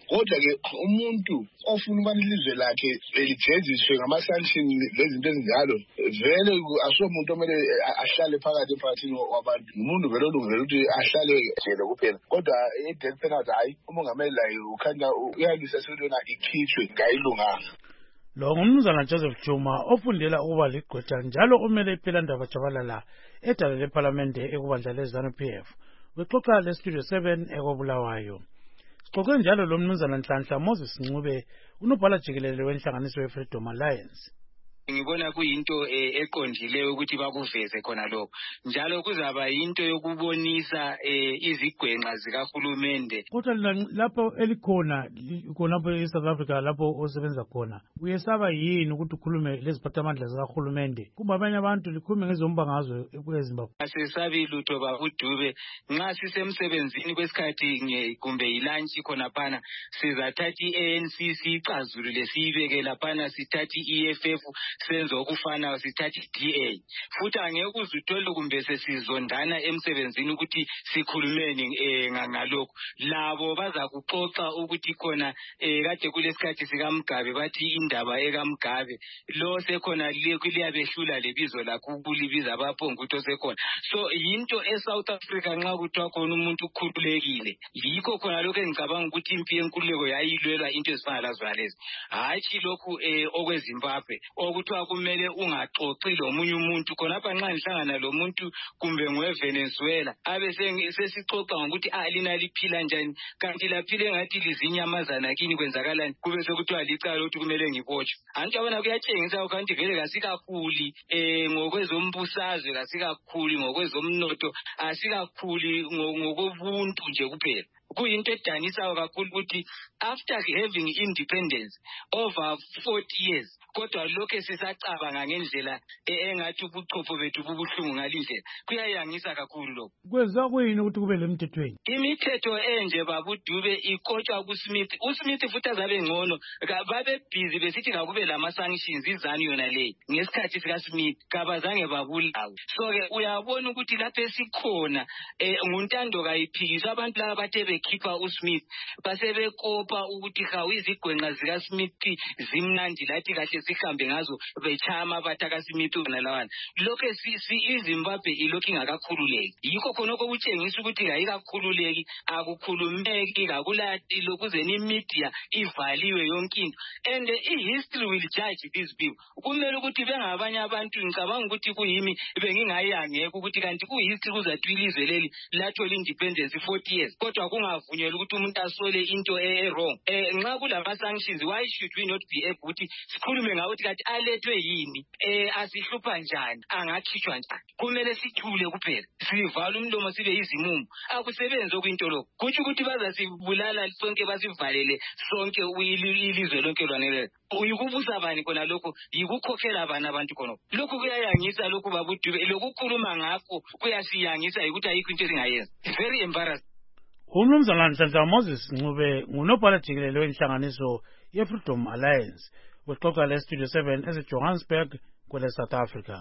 S17: kodwa-ke umuntu ofuna ukubana ilizwe lakhe lijeziswe ngama-sanction lezinto ezinjalo vele asumuntu omele ahlale phakathi emphakathini wabantu. Umuntu vele olungele ukuthi ahlale jele kuphela, kodwa i-death penalty hayi umongameli laye ukhanya uyalisa sekuyona ikhitshwe ngayilunganga.
S3: Lo ngumnumzana Joseph Juma ofundela ukuba ligqwetha njalo umele iPhilandaba Jabalala edala lephalamende ekubandla leZanu P F. Wexoxa leStudio seven ekobulawayo. Sixoxe njalo lo mnumzana Nhlanhla Moses Ncube unobhala jikelele wenhlanganiso yeFreedom Alliance.
S16: Ngibona kuyinto eqondileyo ukuthi bakuveze khona lokho, njalo kuzaba yinto yokubonisa izigwenqa zikahulumende.
S3: Kodwa lapho elikhona khonapho eSouth Africa lapho osebenza khona uyesaba yini ukuthi ukhulume leziphathamandla zikahulumende kuba abanye abantu likhulume ngezombangazwe eZimbabwe?
S16: Asisabi lutho babuDube, nxa sisemsebenzini kwesikhathi kumbe ilunch khona phana sizathatha i-A N C sicazulule siyibeke laphana, sithatha i-E F F senzo okufana, sithatha i-D A, futhi angeke uzutole kumbe sesizondana emsebenzini ukuthi sikhulumeni ngalokho. Labo baza kuxoxa ukuthi khona kade kulesikhathi sikaMgabe bathi indaba ekaMgabe lo sekhona liyabehlula lebizo lakho ukulibiza abaphongo ukuthi osekhona. So yinto eSouth Africa nxa kuthiwa khona umuntu ukhululekile, yikho khona lokho engicabanga ukuthi impi yenkululeko yayilwelwa into ezifana lazo lezi, hatshi lokhu okweZimbabwe okuthiwa kumele ungaxoxi lomunye umuntu khonapha nxa ngihlangana lo muntu kumbe ngweVenezuela abe sesixoxa ngokuthi alina liphila njani kanti laphile ngathi lizinyamazana kini kwenzakalani, kube sekuthiwa licala ukuthi kumele ngibotshwe. Anti yabona kuyatshengisa ukuthi vele kasikakhuli ngokwezombusazwe, kasikakhuli ngokwezomnotho, asikakhuli ngokobuntu nje kuphela. Kuyinto edanisayo kakhulu ukuthi after having independence over forty years kodwa lokho sisacabanga ngendlela engathi ubuchopho bethu bubuhlungu ngalindlela, kuyayangisa kakhulu lokho.
S3: Kwenza kuyini ukuthi kube lemthethweni?
S16: Imithetho enje babuDube ikotshwa kuSmith. uSmith futhi azabe ngcono babe busy besithi kakube lama sanctions izani yona le ngesikhathi sikaSmith kabazange babulawe. So ke uyabona ukuthi lapho esikhona nguntando kayiphikisa abantu laba bathe bekhipha uSmith basebekopa ukuthi hawu izigwenqa zikaSmith zimnandi lathi kahle sihambe ngazo bechama batakaSmith nalawana. Lokho si iZimbabwe ilokhu ingakakhululeki, yikho khona okutshengisa ukuthi ayikakhululeki, akukhulumeki, kakulati lokuze ni media ivaliwe yonke into, and i-history will judge these people. Kumele ukuthi bengabanye abantu, ngicabanga ukuthi kuyimi bengingayangeke ukuthi kanti ku-history kuzathi ilizwe leli lathola independence forty years kodwa kungavunyelwa ukuthi umuntu asole into e-wrong. Nxa kulama sanctions, why should we not be able ukuthi sikhulume ngawuthi kanti alethwe yini, asihlupha njani, angakhishwa njani? Kumele sithule kuphela, sivala umlomo sibe izimumu, akusebenzi okuyinto lokho. Kuthi ukuthi bazasibulala sonke basivalele sonke ilizwe lonke lwanele. Uyikubusa bani khona lokho, yikukhokhela abana abantu khona. Lokho kuyayangisa, lokho babuDube, lokukhuluma ngakho kuyasiyangisa ukuthi ayikho into esingayenza. Very embarrassing.
S3: Umnumzana Nhlanhla Moses Ncube ngunobhala jikelele wenhlanganiso yeFreedom Alliance. Wexoxa leStudio seven eseJohannesburg kwele South Africa.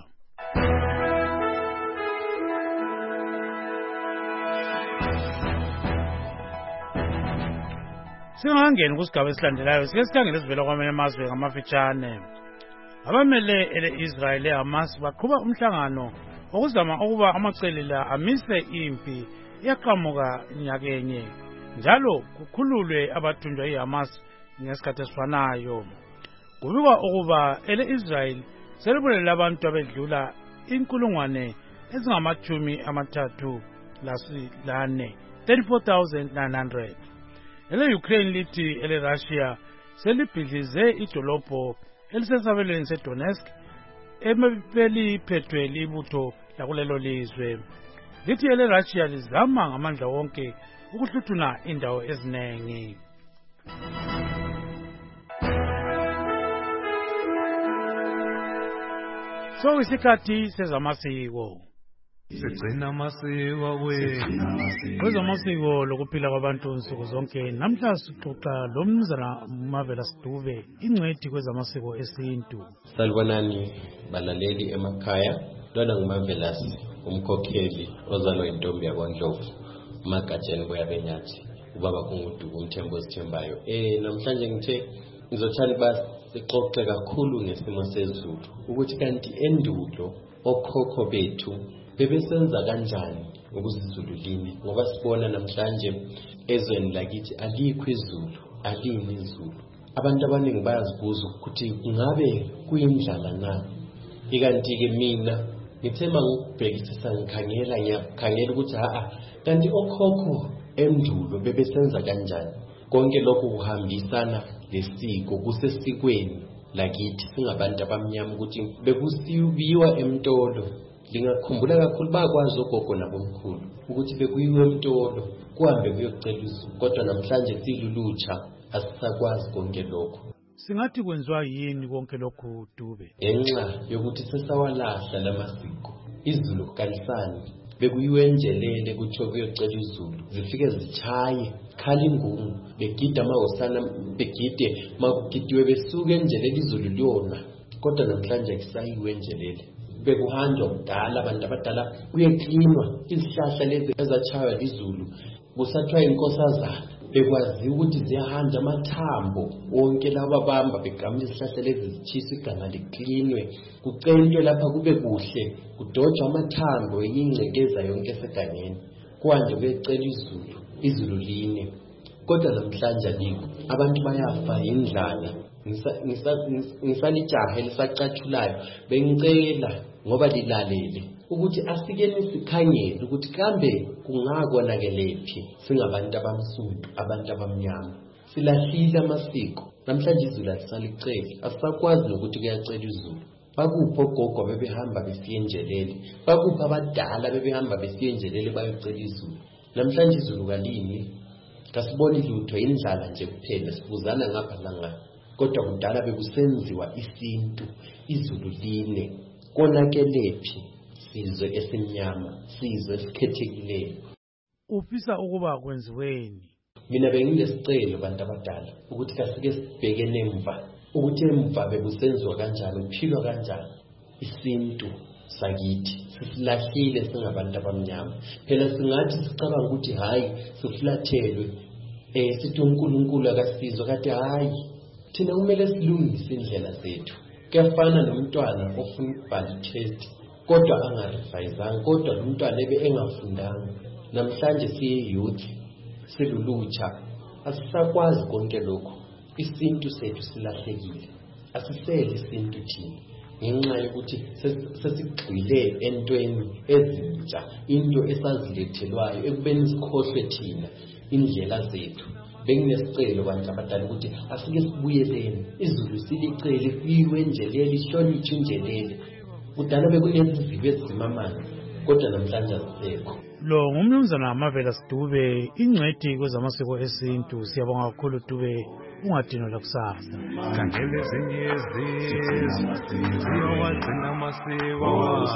S3: Singangeni kusigaba esilandelayo sike sikhangele sivela kwamanye amazwe ngamafitshane. Abamele ele-Israel eHamas baqhuba umhlangano okuzama ukuba amacelela amise impi yaqhamuka nyakenye njalo kukhululwe abathunjwa iHamas ngesikhathi esifanayo. Kubikwa ukuba ele-Israel selibulele abantu abedlula inkulungwane ezingamachumi amathathu lane thirty-four thousand nine hundred. Ele-Ukraine lithi ele-Russia selibhidlize idolobho elisesabelweni seDonetsk ebeliphethwe libutho lakulelo lizwe. Lithi ele-Russia lizama ngamandla wonke ukuhluthuna indawo eziningi. So isikhathi sezamasiko.
S18: Sigcina amasiko wethu.
S3: Kwezamasiko lokuphila kwabantu nsuku zonke namhla sixoxa lo mnumzana Marvelous Dube ingcwethi kwezamasiko esintu.
S19: Salibonani balaleli emakhaya, lona nguMarvelous umkhokheli ozalwa intombi yakwaNdlovu Magatsheni kweyabenyathi. ubaba kunguduku umthembo sithembayo. Eh namhlanje ngithe ngizothanda basi sixoxe kakhulu ngesimo sezulu ukuthi kanti endulo okhokho bethu bebesenza kanjani ukuthi izulu line, ngoba sibona namhlanje ezweni lakithi alikho izulu, alini izulu. Abantu abaningi bayazibuza ukuthi kungabe kuyindlala na. Ikanti ke mina ngithema ngibhekisisa ngikhangela ngiyakhangela ukuthi ha kanti okhokho endulo bebesenza kanjani. Konke lokhu kuhambisana lesiko kusesikweni lakithi singabantu abamnyama ukuthi bekusibiwa emtolo. Ngingakhumbula kakhulu bakwazi ogogo nabomkhulu ukuthi bekuyiwe emtolo kuhambe kuyocela izulu, kodwa namhlanje silulutsha asisakwazi konke lokho.
S3: Singathi kwenziwa yini konke lokhu Dube?
S19: Enxa yokuthi sesawalahla lamasiko. Izulu kalisani bekuyiwe enjelele kuthiwa kuyocela izulu, zifike zichaye khala ingungu begida amahosana begide makugidiwe besuke enjelele izulu liyona, kodwa namhlanje akusayiwe enjelele. Bekuhanjwa kudala abantu abadala kuyeklinwa izihlahla lezi ezachaywa izulu, kusathiwa inkosazana bekwazi ukuthi ziyahanja amathambo wonke laba bamba begamula izihlahla lezi zithisa iganga liklinwe, kucentwe lapha kube kuhle, kudojwa amathambo ingcekeza yonke esegangeni, kuhanje kuyecela izulu, izulu line. Kodwa namhlanje alikho, abantu bayafa indlala. Ngisalijaha elisacatshulayo bengicela ngoba lilalele ukuthi asikeni sikhangele ukuthi kambe kungakonakelephi singabantu abamsundu, abantu abamnyama. Silahlile amasiko. Namhlanje izulu alisaliceli, asisakwazi nokuthi kuyacela izulu. Bakupho ogogo bebehamba besiye enjelele, bakupho abadala bebehamba besiye enjelele bayocela izulu. Namhlanje izulu kalini, kasiboni lutho, indlala nje kuphela, sibuzana ngapha langapha. Kodwa kudala bekusenziwa isintu, izulu line. Konakelephi sizwe esimnyama, sizwe esikhethekileyo.
S3: Ufisa ukuba kwenziweni?
S19: Mina benginesicelo bantu abadala ukuthi kasike sibhekene emva, ukuthi emva bekusenziwa kanjani, kuphilwa kanjani isintu sakithi. Sisilahlile singabantu abamnyama. Phela singathi sicabanga ukuthi hayi siflathelwe, eh sithi uNkulunkulu akasizwe, kade hayi thina kumele silungise indlela zethu. Kuyafana nomntwana ofuna ukubhala i-test kodwa angarevayizanga, kodwa lo mntwana ebe engafundanga. Namhlanje siye youth, silulutsha, asisakwazi konke lokho. Isintu sethu silahlekile, asisele isintu thina ngenxa yokuthi sesigxile entweni ezintsha, into esazilethelwayo ekubeni sikhohlwe thina indlela zethu. Benginesicelo bantu abadala ukuthi asike sibuyeleni, izulu silicele kuyiwe enjelele, ihlonitshwe injelele. Kudala bekunezizibe ezimamanga, kodwa namhlanje azisekho.
S3: Lo ngumnumzana Mavela Dube, ingcwethi kwezamasiko esintu. Siyabonga kakhulu Dube, ungadinwa lakusasa.
S18: Kangele zinyezi ziyowagcina amasiko,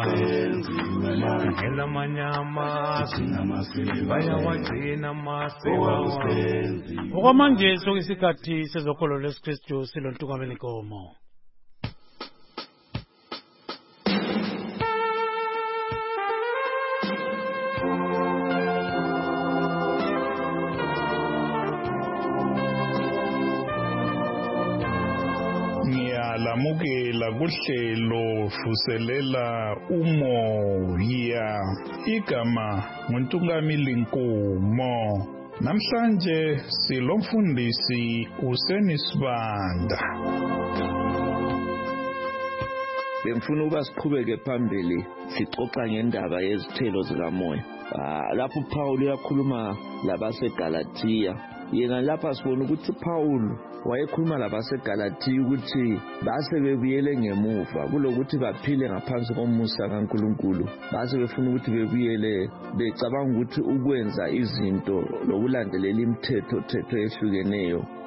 S18: kangela amanyama bayawagcina amasiko.
S3: Okwamanje sokuyisikhathi sezokholo lwesikristu silontungameli Nkomo.
S1: Lamukela kuhlelo fuselela umoya, igama nguNtungameli Nkomo. Namhlanje silomfundisi uSenisibanda.
S5: Bengifuna ukuba siqhubeke phambili sixoxa ngendaba yezithelo zikamoya. Lapho uPaul uyakhuluma labaseGalatia, yena lapha sibona ukuthi Paul wayekhuluma labaseGalatia ukuthi base bebuyele ngemuva kulokuthi baphile ngaphansi komusa kaNkulunkulu. Base befuna ukuthi bebuyele becabanga ukuthi ukwenza izinto lokulandelela imithetho thetho ehlukeneyo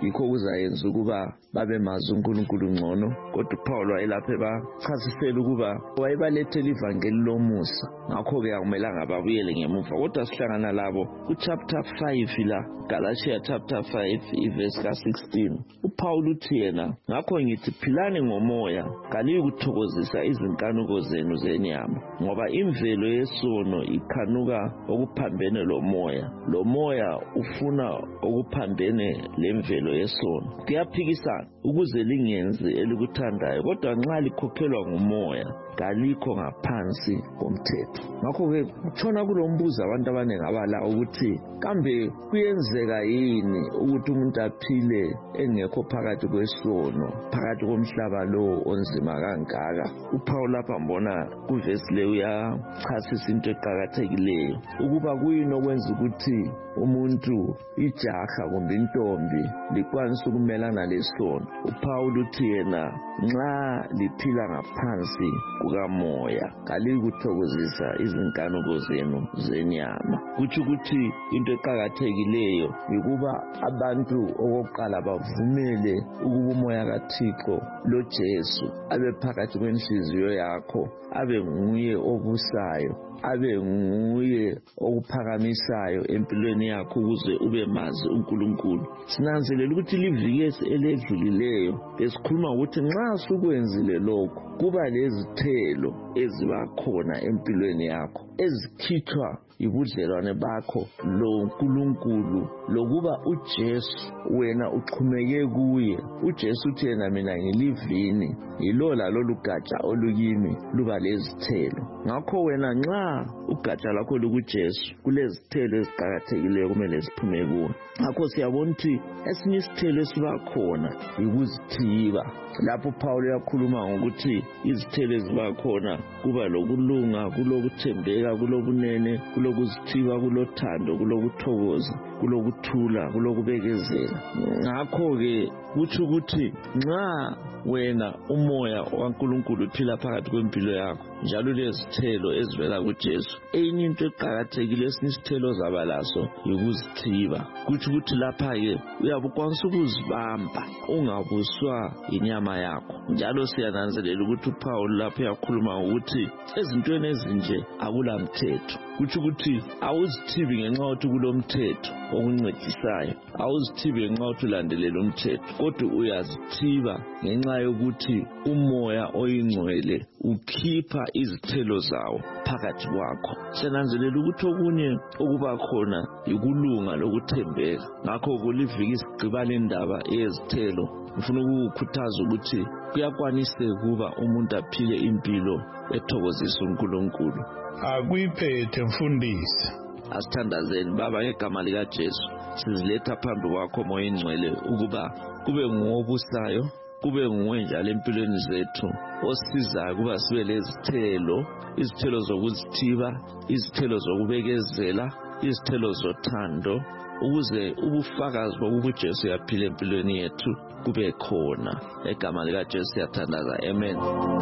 S20: yikho kuzayenza ukuba babe mazi uNkulunkulu ngcono. Kodwa uPaul wayelapha bachasisela ukuba wayebalethela ivangeli lomusa, ngakho-ke akumelanga babuyele ngemuva. Kodwa sihlangana labo kuchapter five la, Galatia chapter five ivesi ka sixteen. uPaul uthi yena, ngakho ngithi philani ngomoya, kaliyi kuthokozisa izinkanuko zenu zenyama, ngoba imvelo yesono ikhanuka okuphambene lomoya, lomoya ufuna okuphambene lemvelo yesono. Kuyaphikisana ukuze lingenzi elikuthandayo, kodwa nxa likhokhelwa ngumoya kalikho ngaphansi komthetho. Ngakho-ke kutshona kulombuzo abantu abaningi abala ukuthi kambe kuyenzeka yini ukuthi umuntu aphile engekho phakathi kwesono, phakathi komhlaba lo onzima kangaka. uPaul lapha mbona kuvesi le uyachasisa into eqakathekileyo ukuba kuyini okwenza ukuthi umuntu ijaha kumbe intombi likwanisa ukumelana lesono. uPaul uthi yena nxa liphila ngaphansi kukamoya kalikuthokozisa izinkanuko zenu zenyama. Kutsho ukuthi into eqakathekileyo yikuba abantu okokuqala bavumele ukuba umoya kaThixo lo Jesu abe phakathi kwenhliziyo yakho, abe nguye obusayo, abe nguye okuphakamisayo empilweni yakho ukuze ube mazi uNkulunkulu. Sinanzelela ukuthi liviki eledlulileyo besikhuluma ukuthi nxa sukwenzile lokho kuba lezithelo eziba khona empilweni yakho ezikhithwa ibudlelwane bakho lo nkulunkulu, lokuba uJesu wena uxhumeke kuye. uJesu uthi yena mina ngilivini, yilo lalo gatsha olukimi luba lezithelo. Ngakho wena nxa ugatsha lakho lukuJesu kulezithelo eziqakathekileyo kumele ziphume kuwe. Ngakho siyabona ukuthi esinye isithelo esiba khona yikuzithiba. Lapho uPaul uyakhuluma ngokuthi izithelo eziba khona kuba lokulunga, kulokuthembeka, kulobunene, kulokuzithiba, kulothando, kulokuthokoza, kulokuthula, kulokubekezela. Ngakho-ke kutsho ukuthi nxa wena umoya waNkulunkulu uphila phakathi kwempilo yakho njalo lezithelo ezivela kuJesu, enye into eqakathekile esinye isithelo zaba laso yikuzithiba. Kutsho ukuthi lapha-ke uyabe ukwanisa ukuzibamba ungabuswa inyama yakho. Njalo siyananzelela ukuthi uPaul lapho uyakhuluma ngokuthi ezintweni ezinje akulamthetho. Kutsho ukuthi awuzithibi ngenxa yokuthi kulomthetho okuncedisayo, awuzithibi ngenxa yokuthi ulandelela umthetho, kodwa uyazithiba ngenxa yokuthi umoya oyingcwele ukhipha izithelo zawo phakathi kwakho. Siyananzelela ukuthi okunye okuba khona yikulunga lokuthembeka. Ngakho kuliviki sigqiba le ndaba yezithelo, ngifuna ukukhuthaza ukuthi kuyakwaniseka ukuba umuntu aphile impilo ethokozisa uNkulunkulu.
S21: Akuyiphethe mfundisi.
S20: Asithandazeni Baba ngegama likaJesu, siziletha phambi kwakho moya ingcwele ukuba kube nguwobusayo, kube nguwe njalo empilweni zethu osizayo ukuba sibe lezithelo, izithelo zokuzithiba, izithelo zokubekezela, izithelo zothando, ukuze ubufakazi bokuba uJesu yaphila empilweni yethu kube khona. Egama likaJesu siyathandaza. Amen.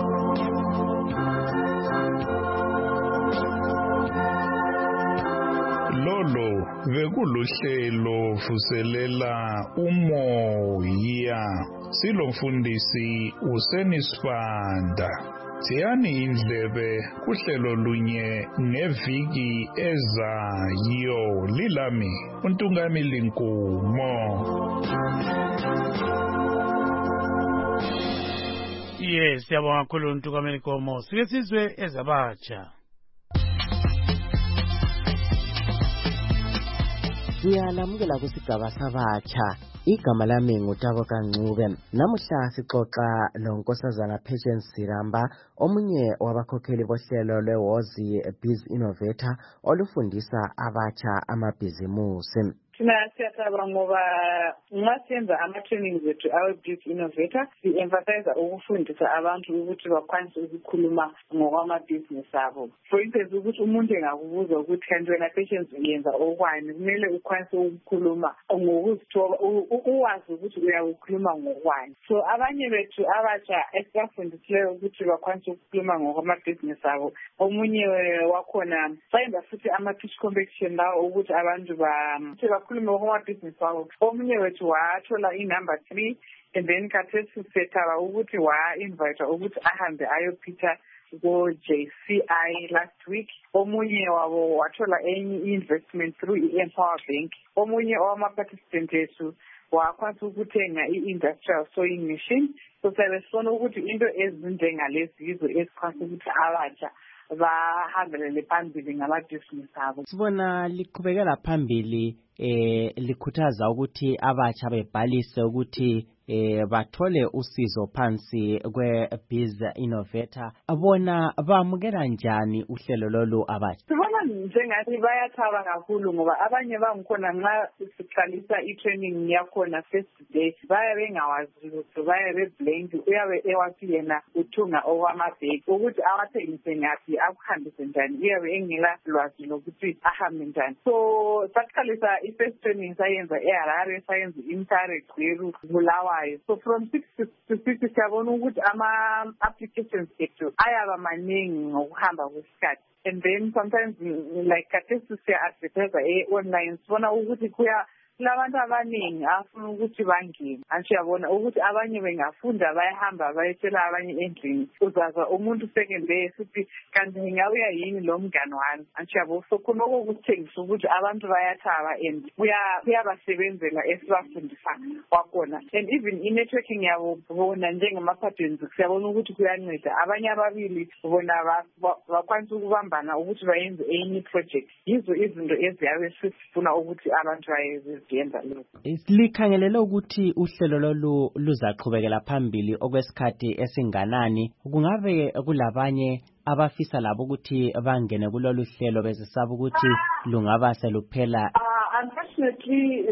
S21: Lolo bekuluhlelo vuselela umoya. Silo mfundisi usenisibanda. Siyani indlebe kuhlelo lunye ngeviki ezayo. Lilami uNtungamili Nkumo.
S3: Yes, siyabonga kakhulu uNtungamili Nkumo. Sike sizwe ezabatsha.
S9: Siyalamukela kusigaba sabatsha. Igama lami ngutabo Kancube. Namuhla sixoxa nonkosazana Patience Siramba, omunye wabakhokheli bohlelo lweWozi Biz Innovator olufundisa abatsha amabhizimusi.
S22: Thina siyathabanga ngoba nxa senza ama-trainings ethu awe-Biz Innovator si-emphasize ukufundisa abantu ukuthi bakwanise ukukhuluma ngokwamabhizinisi abo. For instance, ukuthi umuntu engakubuza ukuthi kanti wena Patience uyenza okwani, kumele ukwanise ukukhuluma ngokuzithoba, uwazi ukuthi uyakukhuluma ngokwani. So abanye bethu abatsha esibafundisileyo ukuthi bakwanise ukukhuluma ngokwamabhizinisi abo, omunye wakhona sayenza futhi ama-pitch competition lawo ukuthi abantu ba bakhulume ngokwamabhizinisi wabo. Omunye wethu wathola inumber three and then khathesi sethaba ukuthi wa-invite ukuthi ahambe ayophitha ko-J C I last week. Omunye wabo wathola enye investment through i-Empower Bank. Omunye owama-participant ethu wakwanisa ukuthenga i-industrial sewing machine. So sabe sifuna ukuthi into ezinjengalezi yizo ezikwanisa ukuthi abatsha bahambelele phambili ngamabhizinisi abo.
S9: Sibona liqhubekela phambili eh likhuthaza ukuthi abatsha bebhalise ukuthi eh bathole usizo phansi kwe-Biz Innovator. Bona bamukela njani uhlelo lolu abatsha?
S22: Sibona njengathi bayathaba kakhulu ngoba abanye bangikhona nxa siqalisa i-training yakhona first day baya bengawazi ukuthi baya beblank uyabe ewathi yena uthunga okwamabheki ukuthi awathengise ngaphi akuhambise njani uyabe engela lwazi lokuthi ahambe njani. So saqalisa i-first training sayenza eHarare sayenza i-Mtare Gweru Bulawayo. So from six to six siyabona ukuthi ama-applications ethu ayaba maningi ngokuhamba kwesikhathi. And then sometimes like khathesi siya-advertise e-online sibona ukuthi kuya labantu abaningi afuna ukuthi bangene. Ansiyabona ukuthi abanye bengafunda bayahamba bayetshela abanye endlini. Uzaza umuntu second day sithi kanti ngawuya yini lo mngane wami. Ansiyabo so khona okuthengisa ukuthi abantu bayathaba and kuyabasebenzela esibafundisa kwakhona. And even i-networking yabo bona njengama-patents siyabona ukuthi kuyanceda. Abanye ababili bona bakwanisa ukubambana ukuthi bayenze enye project. Yizo izinto eziyabe sifuna ukuthi abantu bayenze.
S9: Likhangelele ukuthi uhlelo lolu luzaqhubekela phambili okwesikhathi esinganani. Kungabe kulabanye abafisa labo ukuthi bangene kulolu hlelo bezisaba ukuthi lungaba seluphela?
S22: Unfortunately,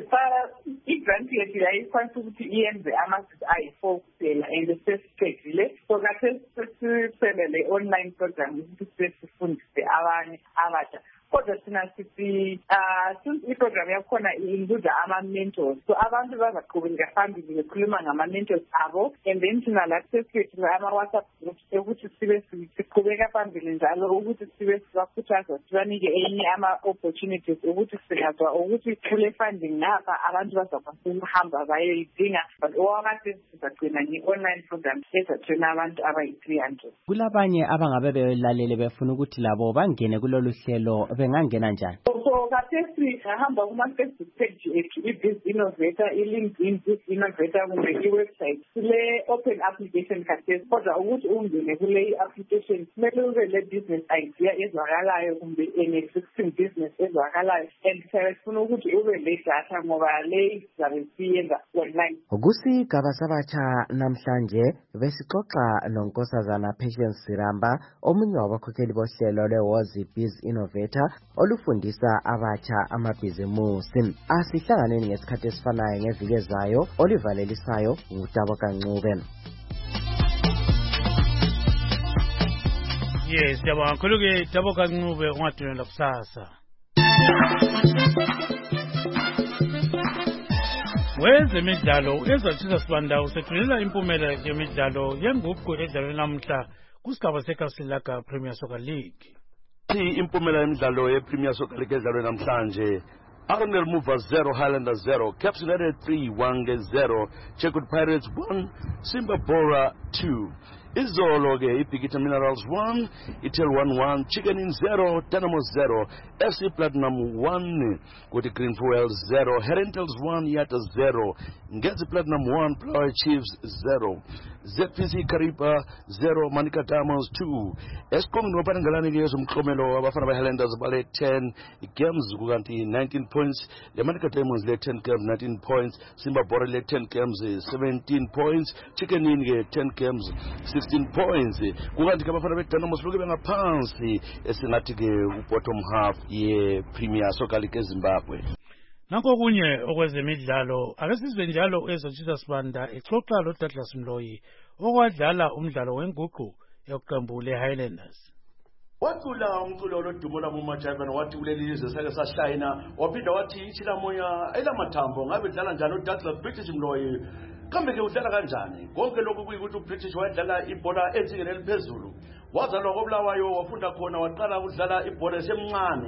S22: i-grant yethu yayikwanisa ukuthi iyenze ama-six ayi-four kuphela and sesiqedile. So khathesi sesisebele online program ukuthi sifundise abanye abatsha. Kodwa thina sithi since i-program yakhona include ama-mentors, so abantu bazaqhubeka phambili bekhuluma ngama-mentors abo and then thina la sesifethu ama-WhatsApp groups ukuthi sibe siqhubeka phambili njalo ukuthi sibe sibakhuthaza sibanike enye ama-opportunities ukuthi singazwa ukuthi kule funding ngapha abantu bazakwanisa ukuhamba bayoyidinga but owakade sizagcina nge-online program ezathena abantu abayi-three hundred.
S9: Kulabanye abangabe belalele befuna ukuthi labo bangene kulolu hlelo bengangena njani?
S22: So khathesi hamba kuma-Facebook page ethu i-Biz Innovator, i-LinkedIn Biz Innovator kumbe i-website kule open application khathesi. Kodwa ukuthi ungene kule i-application kumele ube le business idea ezwakalayo kumbe an existing business ezwakalayo and siyafuna ukuthi ube le data ngoba le sizabe siyenza online.
S9: Kusigaba sabatsha namhlanje besixoxa nonkosazana Patience Siramba omunye wabakhokheli bohlelo lwe-Wozi Biz Innovator olufundisa abatsha amabhizimusi. Asihlanganeni ngesikhathi esifanayo ngeviki ezayo. Olivalelisayo ngutabo kancube.
S3: Yes, yabona khuluke tabo kancube ungadinela kusasa. Wezemidlalo ezathisa sibanda usethulela impumela yemidlalo yenguqu edlalwe namhla kusigaba seKasilaka Premier Soccer League.
S2: Impumela yemidlalo ye-Premier Soccer League edlalwe namhlanje Arundel Movers zero, Highlanders zero, Caps United three, Wange zero, Chekwood Pirates one, Simba Bora two. Izolo ke iBhikitha Minerals one, Itel one one, Chicken Inn zero, Dynamo zero, F C Platinum one, Kuti Green Fuels zero, Herentals one, Yata zero, Ngezi Platinum one, Ploy Chiefs zero, Z P C Karipa zero, Manika Diamonds two. Eskom noparangalani ke somklomelo abafana ba Highlanders bale ten games kukanti nineteen points, the Manika Diamonds le ten games nineteen points, Simba Bora le ten games seventeen points, Chicken Inn ke ten games sixteen points. Kukanti kabafana be Dynamo siloke bengaphansi esingathi ke bottom half ye Premier Soccer League eZimbabwe.
S3: Nanko kunye okwezemidlalo akesizwe njalo ezothisa sibanda exoxa lo Douglas Mloyi okwadlala umdlalo wenguqu yokuqembu le-Highlanders.
S2: Wacula umculo lodumo labo majayivana wathi kuleli lizwe sake sashayina waphinda wathi ichila moya elamathambo ngabe dlala njalo uDouglas British Mloyi kambe ke udlala kanjani konke lokhu kuyikuthi uBritish wayedlala ibhola ezingeni eliphezulu wazalwa koBulawayo wafunda khona waqala ukudlala ibhola esemncane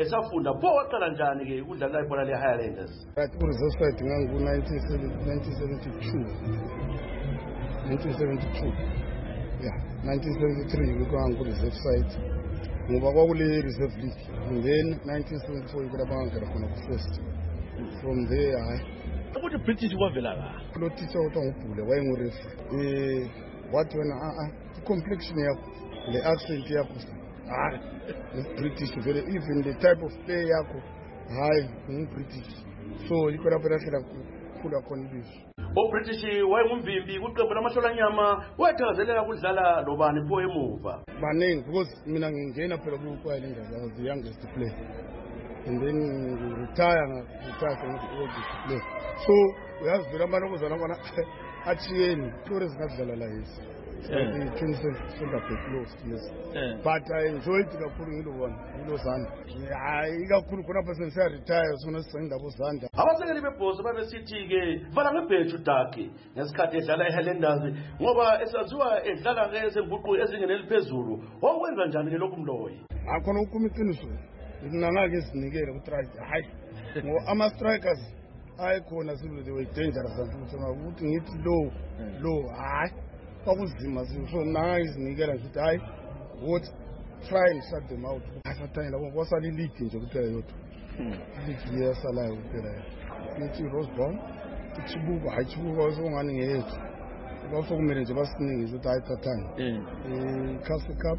S2: esafunda pho waqala njani ke ukudlala ibhola le-Highlanders?
S6: Right, ku-reserve side ngangu-nineteen seventy-two nineteen seventy-two yeah nineteen seventy-three kwangu-reserve side ngoba kwakule-reserve league and then nineteen seventy-four yikho lapho ngangena khona ku-first from there hayi
S2: ukuthi British kwavela la
S6: lo teacher othiwa ngubhule wayengurefa um wathi wena a-a i-complexion yakho le accent yakho hayi British vele even the type of play yakho hayi ngu-British so yikho lapho lahlala khula khona ilizwi
S2: uBritish wayengumvimbi kuqembu lamahlolanyama wathakazelela kudlala lobani pho emuva
S6: baningi because mina ngingena phela ku-Highlanders I was the youngest player and then retire retire from the oldest player so uyazivela abantu okuzana kona achiyeni hlore zingadlala la yesi twenty center back close yes but I enjoyed kakhulu ngilo one ngilo Zanda hayi kakhulu khonapha senisa retire sona sisenda bo Zanda
S2: abasekeli bebhosi babesithi ke vala ngebheju dakhe ngesikhathi edlala eHighlanders ngoba esaziwa edlala ngezenguqu ezingene liphezulu okwenza njani ke lokhu Mloyi
S6: akhona ukuma iqiniso ngingangake sinikele ku try hayi ngo ama strikers ayikhona sibe they were dangerous and ukuthi ngithi low low hayi kwakuzima so nayo izinikela ngithi hayi what try and shut them out asathanye labo kwasala ileague nje kuphela yodwa ileague yesalayo kuphela ngithi Rosebaum ichibuka hayi chibuka usongani ngeyethu bafokumele nje basiningi ukuthi hayi thathani eh Castle Cup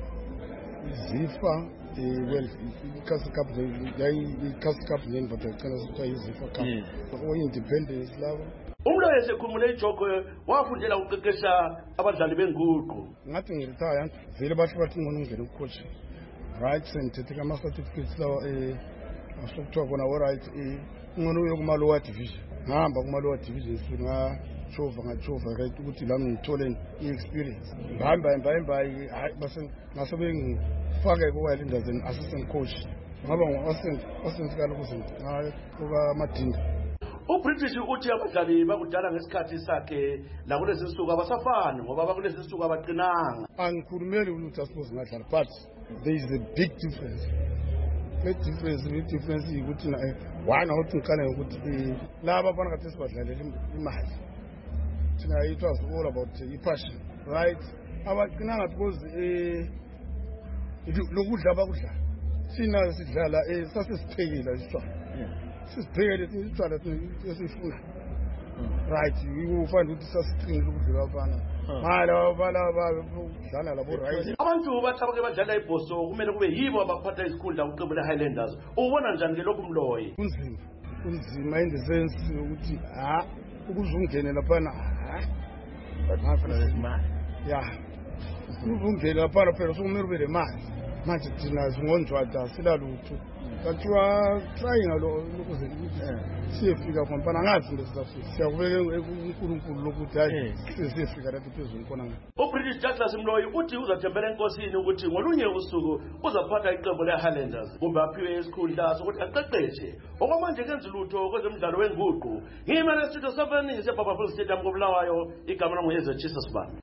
S6: izifa well Castle Cup yayi Castle Cup nje but icela ukuthi izifa cup o independence labo
S2: Umloyi esekhumule ijogo wafundela ukuqeqesha abadlali benguqu
S6: ngathi ngiretire vele bathi bathi ngona ungena ucoach right and take ama certificates lawa eh asokuthiwa kona wa right eh ngona uye kuma lower division ngihamba kuma lower division futhi nga chova ngachova right ukuthi lami ngithole i-experience ngihamba hamba hayi base ngasobe ngifake ku-Highlanders as assistant coach ngaba ngu-assistant assistant kaloku ngayo kuka Madinga
S2: uBritish uthi abadlali bakudala ngesikhathi sakhe la kulezi nsuku abasafani ngoba bakulezi nsuku abaqinanga
S6: angikhulumeli ukuthi asibuze ngadlala but there is a big difference the difference the difference ukuthi na one awuthi ngikhala ukuthi laba abana kathi sibadlalela imali thina it was all about i-passion right abaqinanga because eh lokudla abakudlala sina sidlala eh sasisiphekile isitshwala sisibhekele isitshwala esifuna right you find ukuthi sasiqinile ukudlula abana mala abana abadlala labo right
S2: abantu bathi abake badlala ibhoso kumele kube yibo abaphatha isikhundla kuqembu le-Highlanders ubona njani ke lokhu Mloyi
S6: kunzima kunzima in the sense ukuthi ha ukuzungene laphana ha ngafuna imali ya ukuzungene laphana phela sokumele ube nemali manje thina singonjwada silalutho bathiwa trying lokuze siyefika khompana ngazi into sizafika siyakubeka uNkulunkulu lokuthi hayi siyefika lapho phezulu khona
S2: uBritish Douglas Mloyi uthi uzathembela enkosini ukuthi ngolunye usuku uzaphatha iqembu le-Highlanders kumbe aphiwe isikhundla sokuthi aqeqeshe okwamanje kenza lutho kwezemidlalo wenguqu ngimele studio seven ngisebhabhaful stadium koBulawayo igama lami nguYezechisa Sibani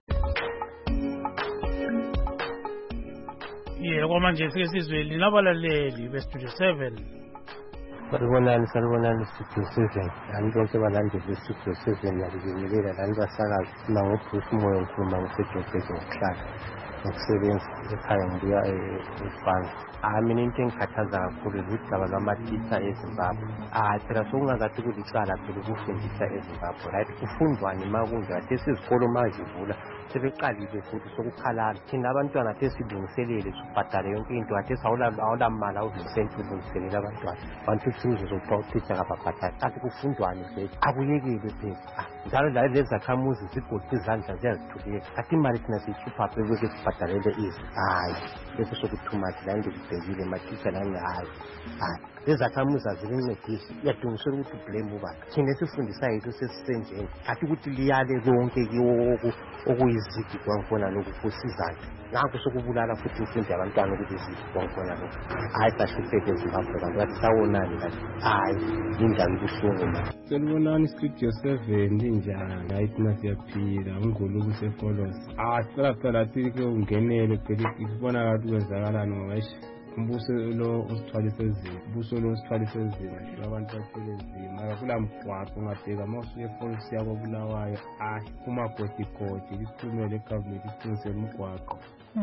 S3: ye kwamanje sike sizwe linabalaleli bestudio seven
S7: Salibonani salibonani studio seven ani bonke balandeli bestudio seven yakuzemelela lani basakazi mina ngoBruce Moyo ngikhuluma ngiseJoburg ngokuhlala ngokusebenza ekhaya ngibuya eFrance ah mina into engikhathaza kakhulu udaba lwamatitha eZimbabwe ah phela sokungakathi kulicala phela ukufundisa eZimbabwe right kufundwani makunje kade sizikolo mazivula sebeqalile futhi sokukhalala thina abantwana kade silungiselele sibhadale yonke into kade awulamali awuvisenti ulungiselela abantwana bantu sizo zokuthicha kababhadala kanti kufundwani nje akuyekile phela njalo la lezi zakhamuzi zigodi izandla ziyazithuleka athi imali thina siyikhipha phela ukuthi sibhadalele izi hayi bese sokuthuma la ndikubhekile matitha nani hayi hayi lezakhamuzi azilincedisi iyadingisela ukuthi ublame ubani thina esifundisayo yethu sesisenjeni athi ukuthi liyale konke kiwo okuyizigi kwakhona lokhu kusizana ngakho sokubulala futhi imfundo yabantwana ukuthi izigi kwakhona lokhu hayi sahlupheke eZimbabwe kanti bathi sawonani kanti hayi indaba ibuhlungu manje
S23: Salibonani studio seven injani hayi thina siyaphila ungulu kuseFolos ah sicela phela sithi ungenele phela sibona kathi kwenzakalani ngoba umbuso lo usithwalise nzima umbuso lo usithwalise nzima nje abantu bathwele nzima mara kula mgwaqo ungabheka uma usuye efolisi yako Bulawayo hayi kumagodigodi isikhulumele egovernment isiqinisele umgwaqo.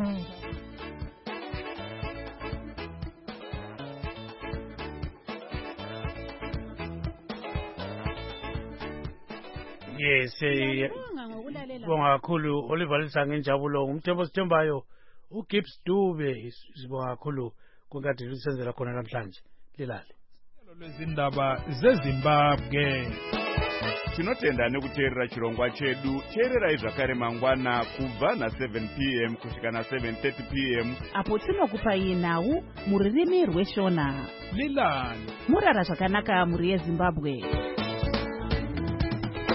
S3: Yes, eh bonga kakhulu Oliver Lisanga ngenjabulo ngumthembo sithembayo uGibbs Dube sibonga kakhulu kunkade lisenzela khona namhlanje lilale
S21: lwezindaba zeZimbabwe.
S1: Tinotenda nekuteerera chirongwa chedu. Teererai zvakare mangwana kubva na seven p m kusvika na seven thirty p m
S15: apo tinokupai nhau mururimi rweshona.
S21: Lilale
S15: murara zvakanaka muri yeZimbabwe.